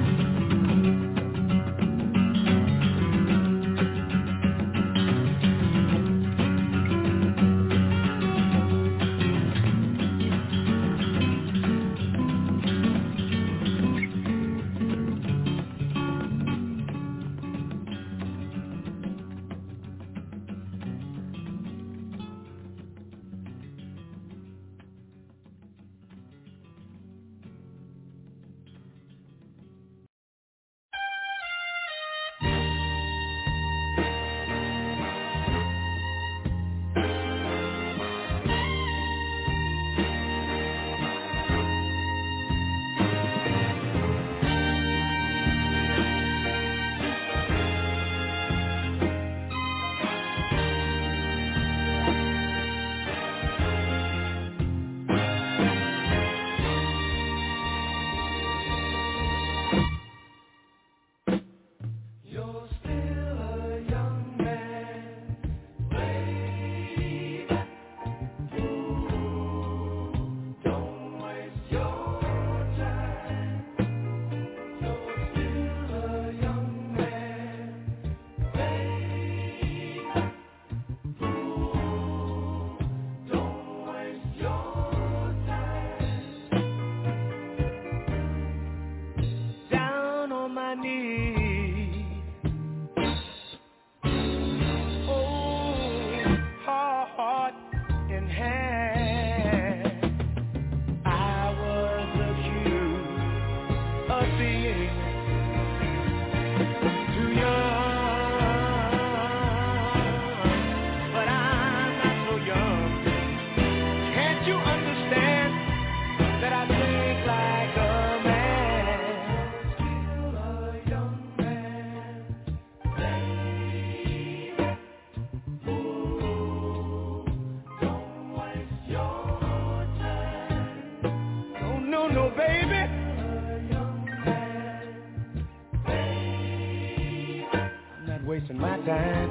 Wasting my time.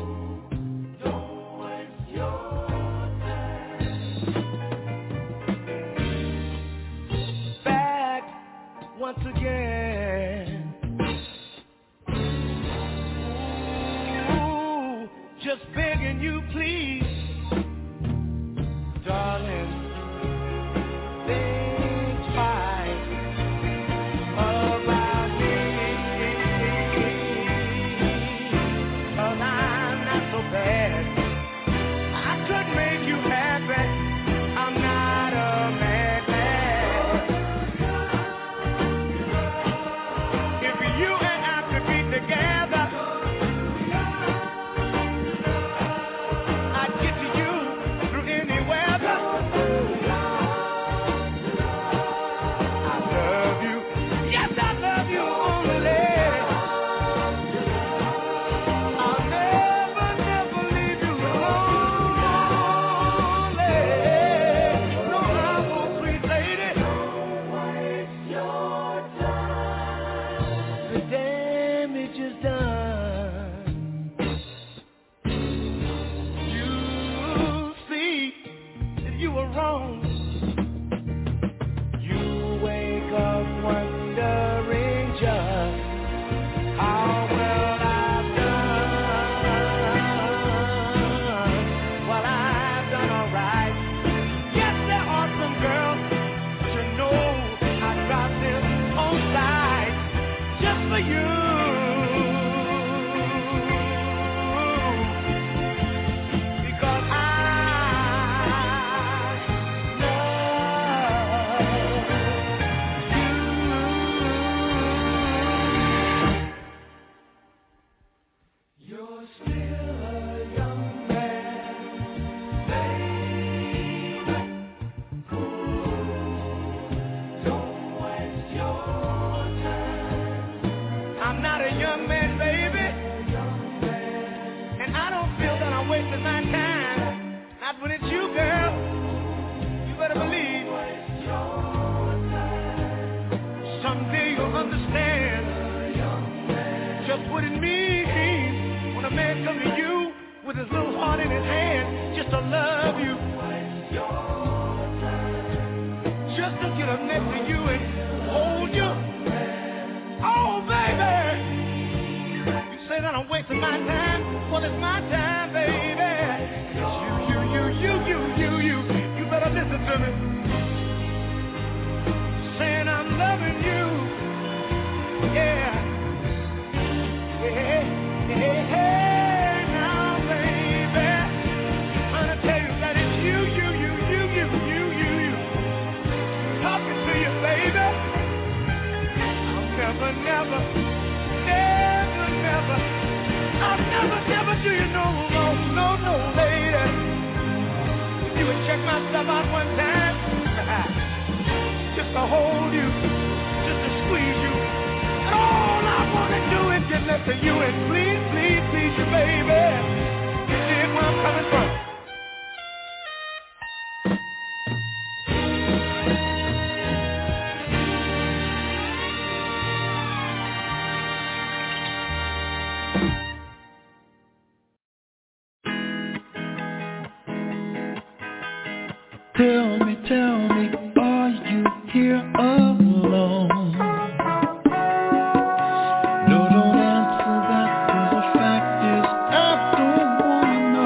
Don't waste your time.
Back once again. Ooh, just begging you, please, darling. Think twice about me. I could make you happy. I'm not a madman. to love you. Just to get up next to you and hold you. Oh, baby. You say that I'm wasting my time. Well, it's my time, baby. You, you, you, you, you, you, you. You better listen to me. Saying I'm loving you. Yeah. Yeah. Yeah. Hey, now, baby. I'm trying to tell you that it's you, you, you, you, you, you, you, you. Talking to you, baby. I'll never, never, never, never. I'll never, never do you no wrong, no, no, lady. If you would check myself out one time, just to hold you, just to squeeze you. And all I want to do is get next to you and please, please, please you, baby. You see where I'm coming from?
Tell me, tell me, are you here alone? No, don't answer that, 'cause the fact is I don't wanna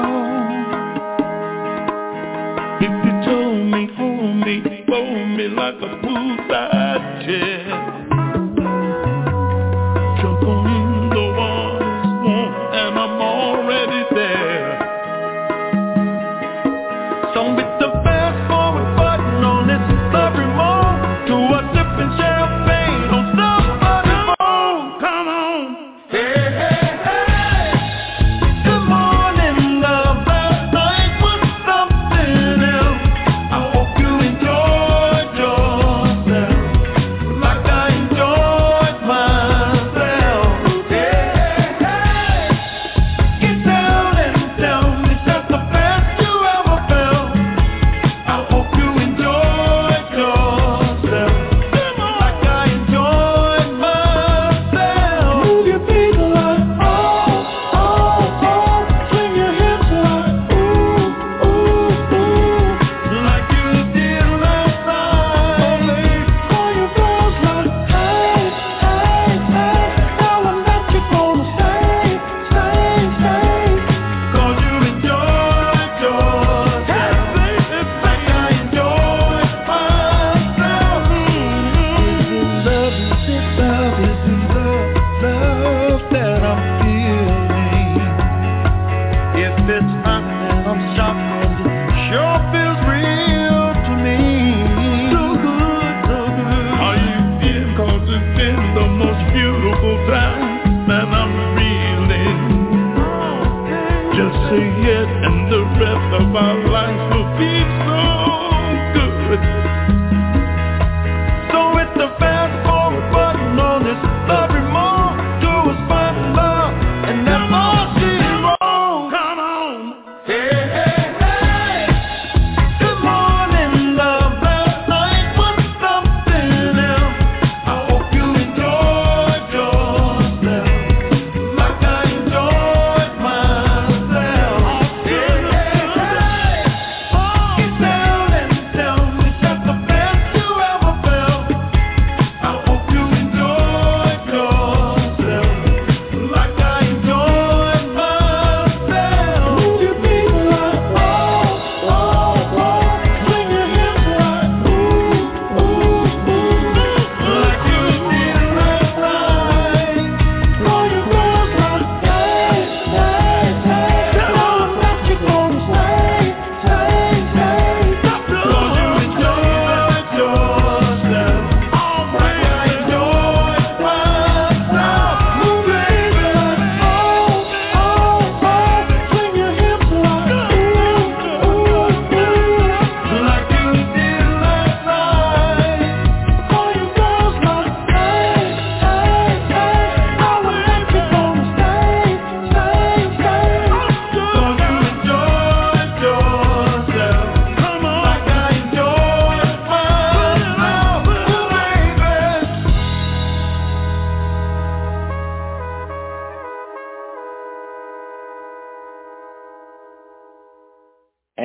know. If you told me, hold me, fold me like a poolside chair, jump on the water's warm and I'm already there. So with the fast forward button on this love remote to a sipping champagne on somebody's phone. Come on. Hey, hey, hey. Good morning, love. Last night was something else. I hope you enjoyed yourself like I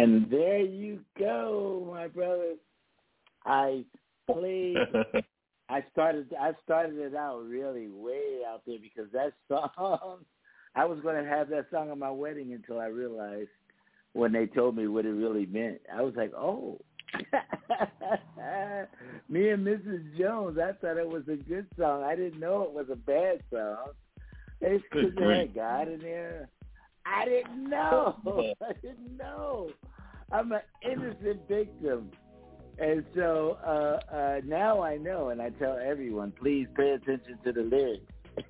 And there you go, my brother. I played. I started. I started it out really way out there because that song. I was going to have that song at my wedding until I realized when they told me what it really meant. I was like, oh. Me and Missus Jones. I thought it was a good song. I didn't know it was a bad song. It's because they had God in there. I didn't know. I didn't know. I'm an innocent victim. And so uh, uh, now I know, and I tell everyone, please pay attention to the lyrics.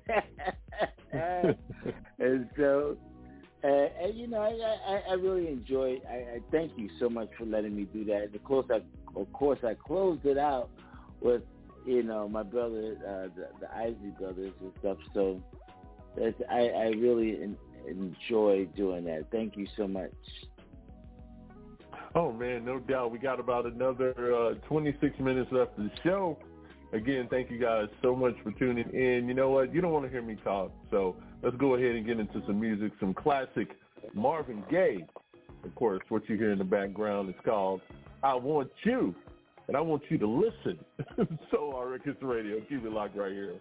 And so, uh, and, you know, I, I, I really enjoy I, I thank you so much for letting me do that. And of course, I, of course, I closed it out with, you know, my brother, uh, the, the Isley brothers and stuff. So that's, I, I really en- enjoy doing that. Thank you so much.
Oh, man, no doubt. We got about another uh, twenty-six minutes left of the show. Again, thank you guys so much for tuning in. You know what? You don't want to hear me talk, so let's go ahead and get into some music, some classic Marvin Gaye. Of course, what you hear in the background is called I Want You, and I want you to listen. So, our Records Radio. Keep it locked right here.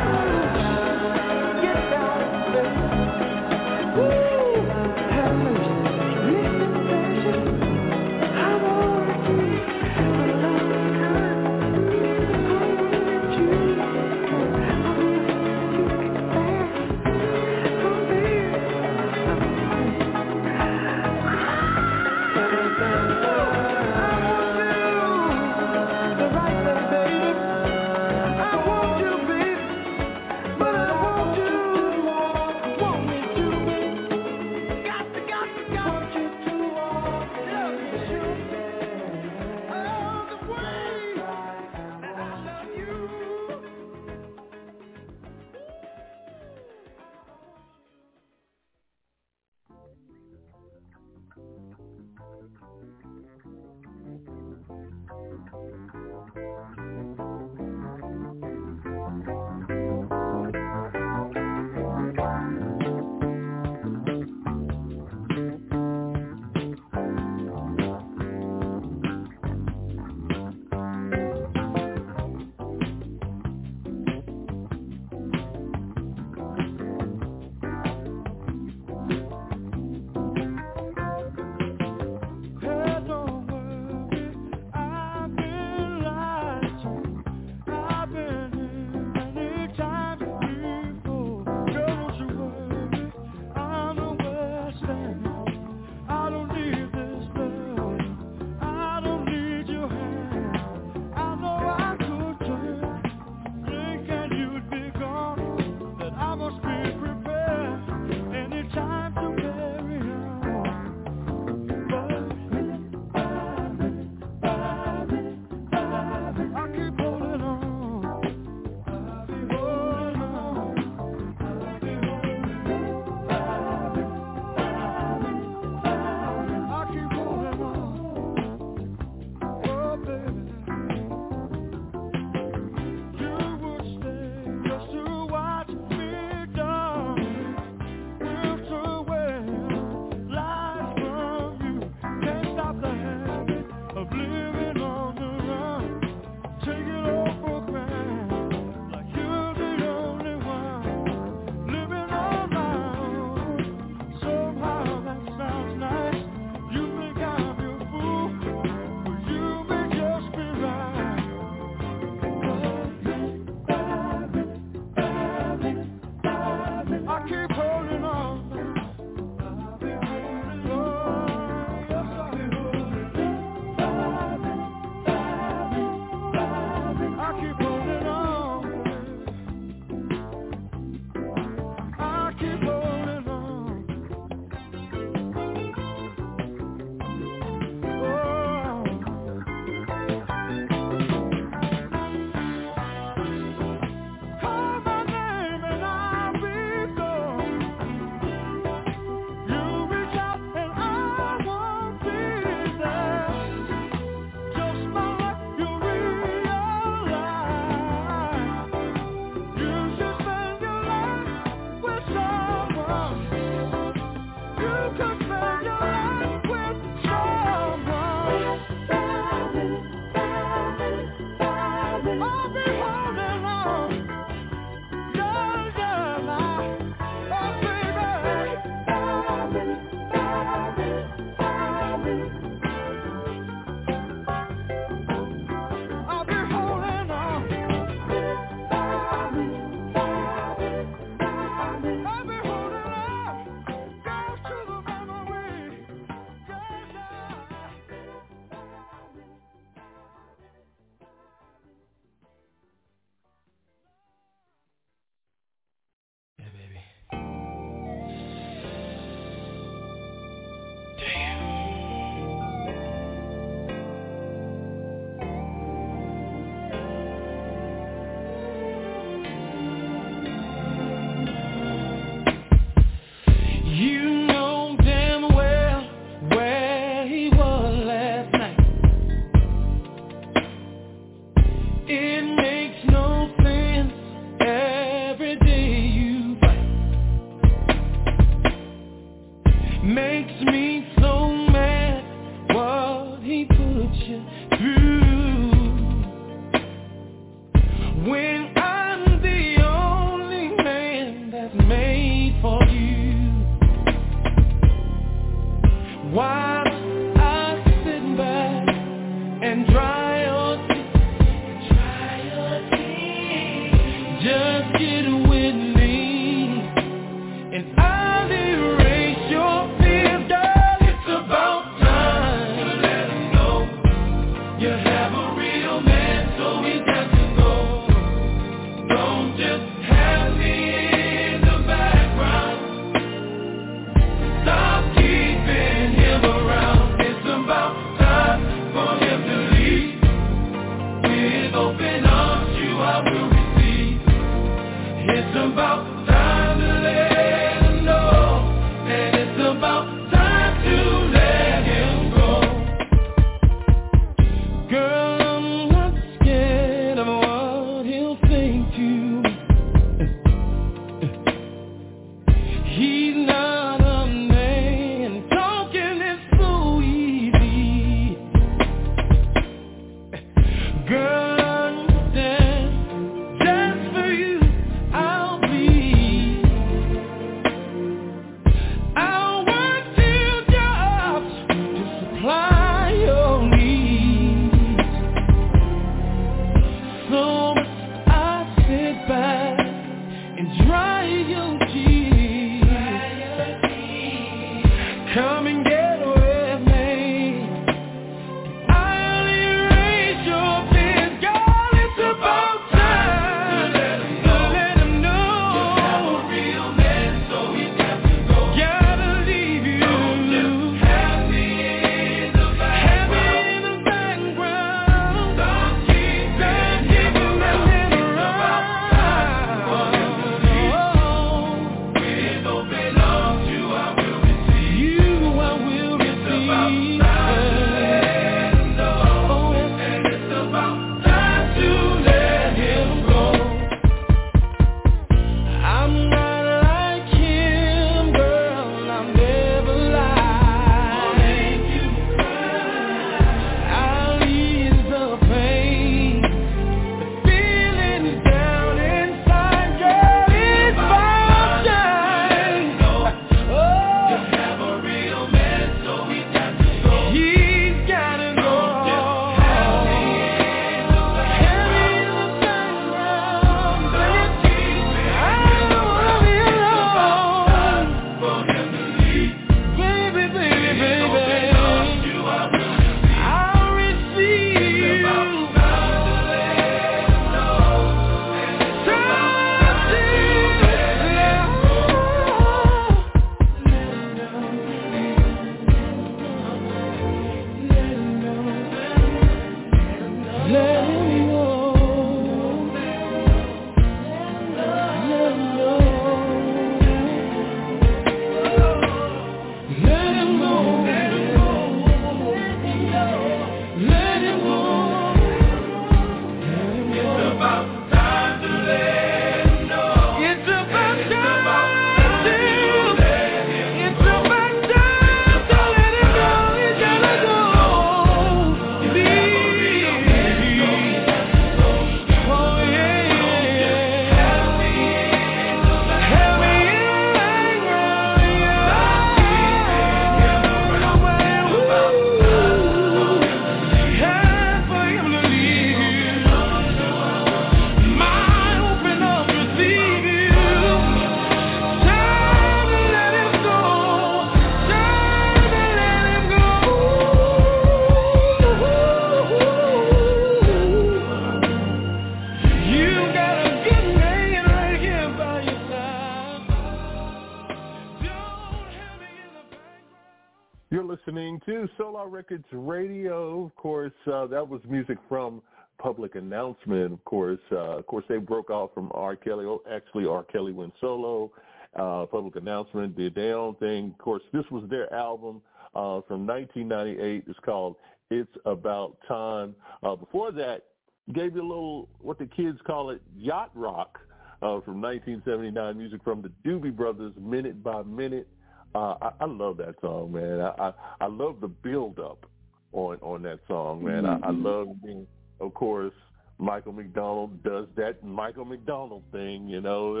Listening to Solar Records Radio. Of course, uh, that was music from Public Announcement. Of course, uh, of course, they broke off from R. Kelly. Oh, actually, R. Kelly went solo. Uh, Public Announcement did their own thing. Of course, this was their album uh, from nineteen ninety-eight. It's called "It's About Time." Uh, before that, gave you a little what the kids call it, yacht rock, uh, from nineteen seventy-nine. Music from the Doobie Brothers, "Minute by Minute." Uh, I, I love that song, man. I, I, I love the build-up on, on that song, man. Mm-hmm. I, I love, being, of course, Michael McDonald does that Michael McDonald thing, you know.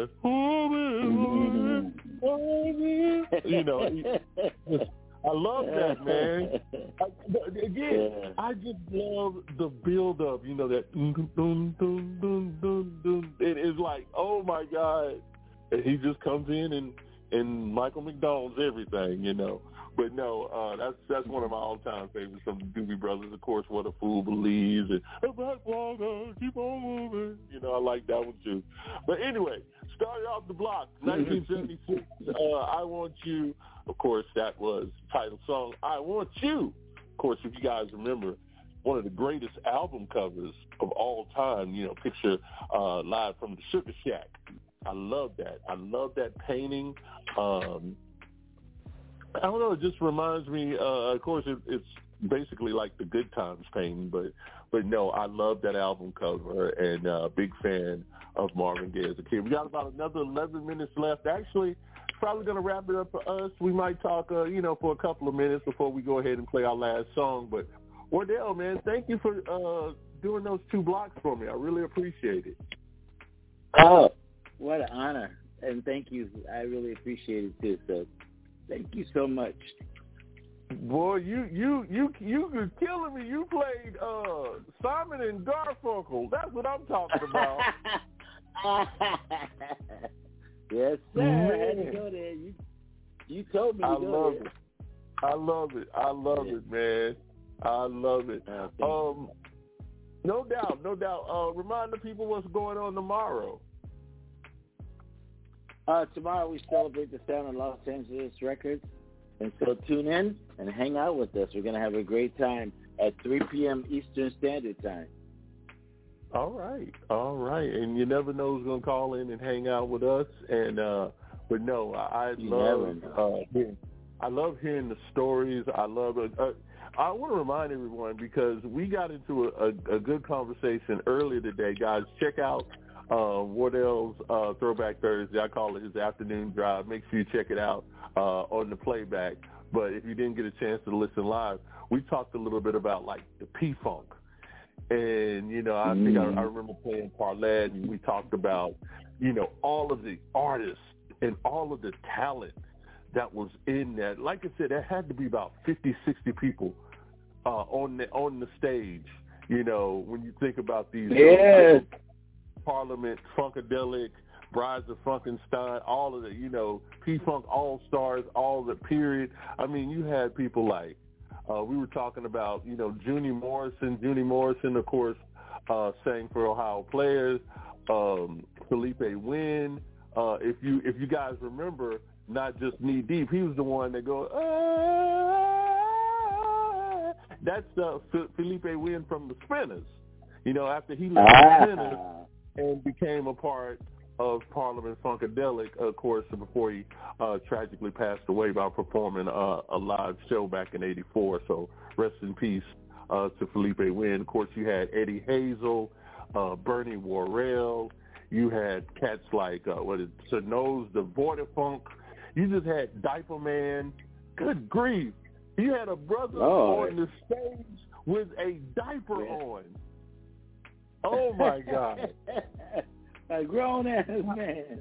Mm-hmm. You know, I love that, man. I, again, yeah. I just love the build-up, you know, that dun, dun, dun, dun, dun, dun. It is like, oh, my God. And he just comes in and And Michael McDonald's everything, you know. But no, uh, that's that's one of my all-time favorites from the Doobie Brothers. Of course, What a Fool Believes and A Black Water, Keep on Moving. You know, I like that one too. But anyway, started off the block, nineteen seventy-six. uh, I Want You. Of course, that was the title song. I Want You. Of course, if you guys remember, one of the greatest album covers of all time. You know, picture uh, Live from the Sugar Shack. I love that. I love that painting. Um, I don't know. It just reminds me. Uh, of course, it, it's basically like the Good Times painting, but but no, I love that album cover, and uh, big fan of Marvin Gaye as a kid. We got about another eleven minutes left. Actually, probably going to wrap it up for us. We might talk, uh, you know, for a couple of minutes before we go ahead and play our last song. But Wardell, man, thank you for uh, doing those two blocks for me. I really appreciate it.
Oh. What an honor, and thank you. I really appreciate it too. So, thank you so much.
Boy, you you you you were killing me. You played uh, Simon and Garfunkel. That's what I'm talking about.
Yes, sir. Man. I had to go there. You you told me to
I
go
love
there.
it. I love it. I love yeah. it, man. I love it.
Oh,
um, no doubt, no doubt. Uh, remind the people what's going on tomorrow.
Uh, tomorrow we celebrate the sound of Los Angeles Records, and so tune in and hang out with us. We're going to have a great time at three p.m. Eastern Standard Time.
All right, all right, and you never know who's going to call in and hang out with us. And uh, but no, I, I love uh, hearing, I love hearing the stories. I love it. Uh, I want to remind everyone, because we got into a, a, a good conversation earlier today, guys. Check out Uh, Wardell's uh, Throwback Thursday. I call it his afternoon drive. Make sure you check it out uh, on the playback. But if you didn't get a chance to listen live, we talked a little bit about like the P-Funk. And, you know, I mm. think I, I remember playing Parlette, and we talked about, you know, all of the artists and all of the talent that was in that. Like I said, there had to be about fifty, sixty people uh, on the on the stage, you know, when you think about these.
Yeah.
Uh, Parliament, Funkadelic, Brides of Funkenstein, all of the, you know, P-Funk All-Stars, all the period. I mean, you had people like, uh, we were talking about, you know, Junie Morrison. Junie Morrison, of course, uh, sang for Ohio Players. Um, Felipe Wynn. Uh, if you if you guys remember, Not Just Knee Deep, he was the one that goes, ah. That's uh, Felipe Wynn from the Spinners. You know, after he left
ah.
the Spinners and became a part of Parliament Funkadelic, of course, before he uh, tragically passed away by performing uh, a live show back in eighty-four. So rest in peace, uh, to Felipe Wynn. Of course, you had Eddie Hazel, uh, Bernie Worrell. You had cats like, uh, what is it, Sanoz, the Vortifunk. You just had Diaper Man. Good grief. You had a brother oh, on the stage with a diaper yeah. on. Oh, my God.
A grown-ass man.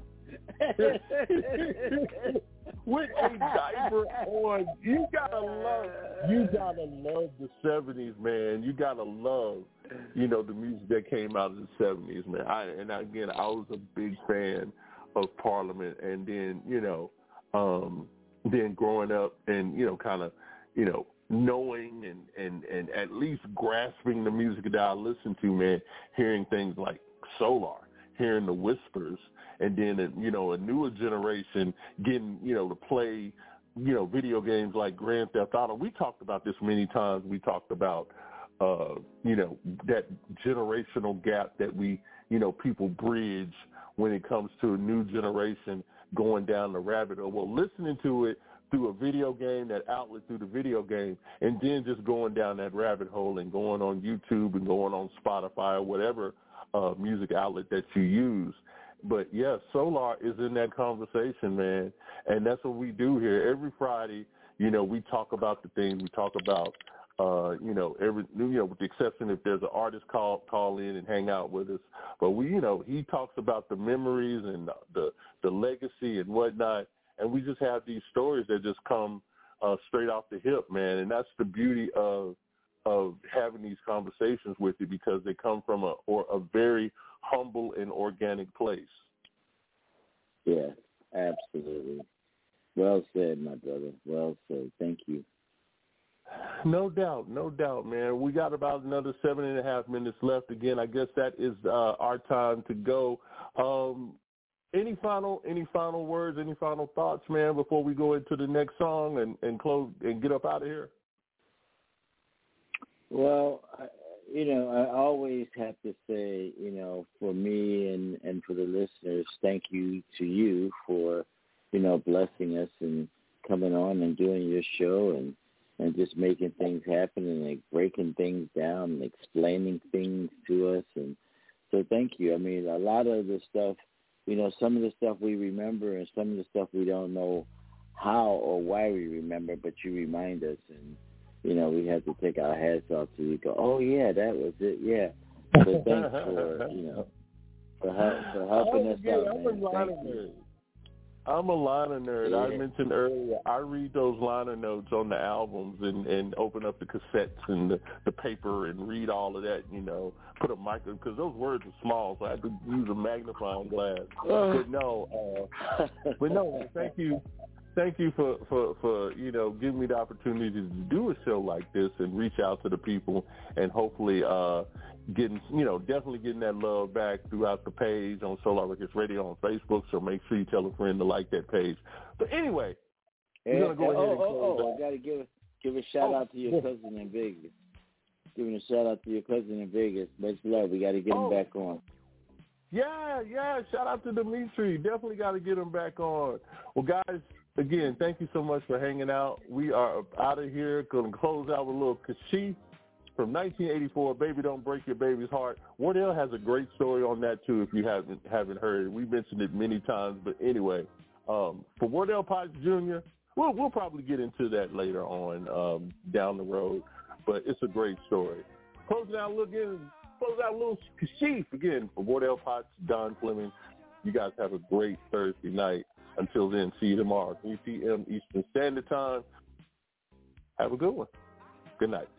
With a diaper on. You gotta love you gotta love the seventies, man. You gotta love, you know, the music that came out of the seventies, man. I, and again, I was a big fan of Parliament, and then, you know, um, then growing up and, you know, kind of, you know, knowing and, and, and at least grasping the music that I listened to, man, hearing things like Solar, hearing the Whispers, and then, you know, a newer generation getting, you know, to play, you know, video games like Grand Theft Auto. We talked about this many times. We talked about, uh, you know, that generational gap that we, you know, people bridge when it comes to a new generation going down the rabbit hole. Well, listening to it through a video game, that outlet through the video game, and then just going down that rabbit hole and going on YouTube and going on Spotify or whatever uh, music outlet that you use. But, yeah, Solar is in that conversation, man, and that's what we do here. Every Friday, you know, we talk about the things. We talk about, uh, you know, every, you know, with the exception if there's an artist call call in and hang out with us. But, we, you know, he talks about the memories and the, the legacy and whatnot, and we just have these stories that just come uh, straight off the hip, man, and that's the beauty of of having these conversations with you because they come from a or a very humble and organic place.
Yeah, absolutely. Well said, my brother. Well said. Thank you.
No doubt, no doubt, man. We got about another seven and a half minutes left. Again, I guess that is uh, our time to go. Um, any final, any final words, any final thoughts, man, before we go into the next song and, and close and get up out of here?
Well, I, you know, I always have to say, you know, for me and, and for the listeners, thank you to you for, you know, blessing us and coming on and doing your show and, and just making things happen and like breaking things down and explaining things to us. And so thank you. I mean, a lot of the stuff, you know, some of the stuff we remember and some of the stuff we don't know how or why we remember, but you remind us. And, you know, we have to take our hats off to you. Go, oh yeah, that was it. Yeah. So thanks for you know for, help, for helping us out,
I'm
man.
A liner nerd. I'm a liner nerd.
Yeah.
I mentioned earlier. I read those liner notes on the albums and, and open up the cassettes and the, the paper and read all of that. You know, put a micro because those words are small, so I had to use a magnifying glass. But no, uh, but no. Thank you. Thank you for, for, for, you know, giving me the opportunity to do a show like this and reach out to the people and hopefully uh, getting, you know, definitely getting that love back throughout the page on Solar Records Radio on Facebook. So make sure you tell a friend to like that page. But anyway, we're going to go
and,
ahead
oh,
and close
oh, oh,
out.
I got to give, give a shout
oh,
out to your
yeah.
cousin in Vegas. Giving a shout out to your cousin in Vegas. Much love. We got to get
oh.
him back on.
Yeah, yeah. Shout out to Dimitri. Definitely got to get him back on. Well, guys, again, thank you so much for hanging out. We are out of here. Going to close out with a little Kashif from nineteen eighty-four, Baby Don't Break Your Baby's Heart. Wardell has a great story on that, too, if you haven't haven't heard it. We mentioned it many times. But anyway, um, for Wardell Potts Junior, we'll, we'll probably get into that later on um, down the road. But it's a great story. Closing out, look in, close out a little Kashif again for Wardell Potts, Don Fleming. You guys have a great Thursday night. Until then, see you tomorrow, three p.m. Eastern Standard Time. Have a good one. Good night.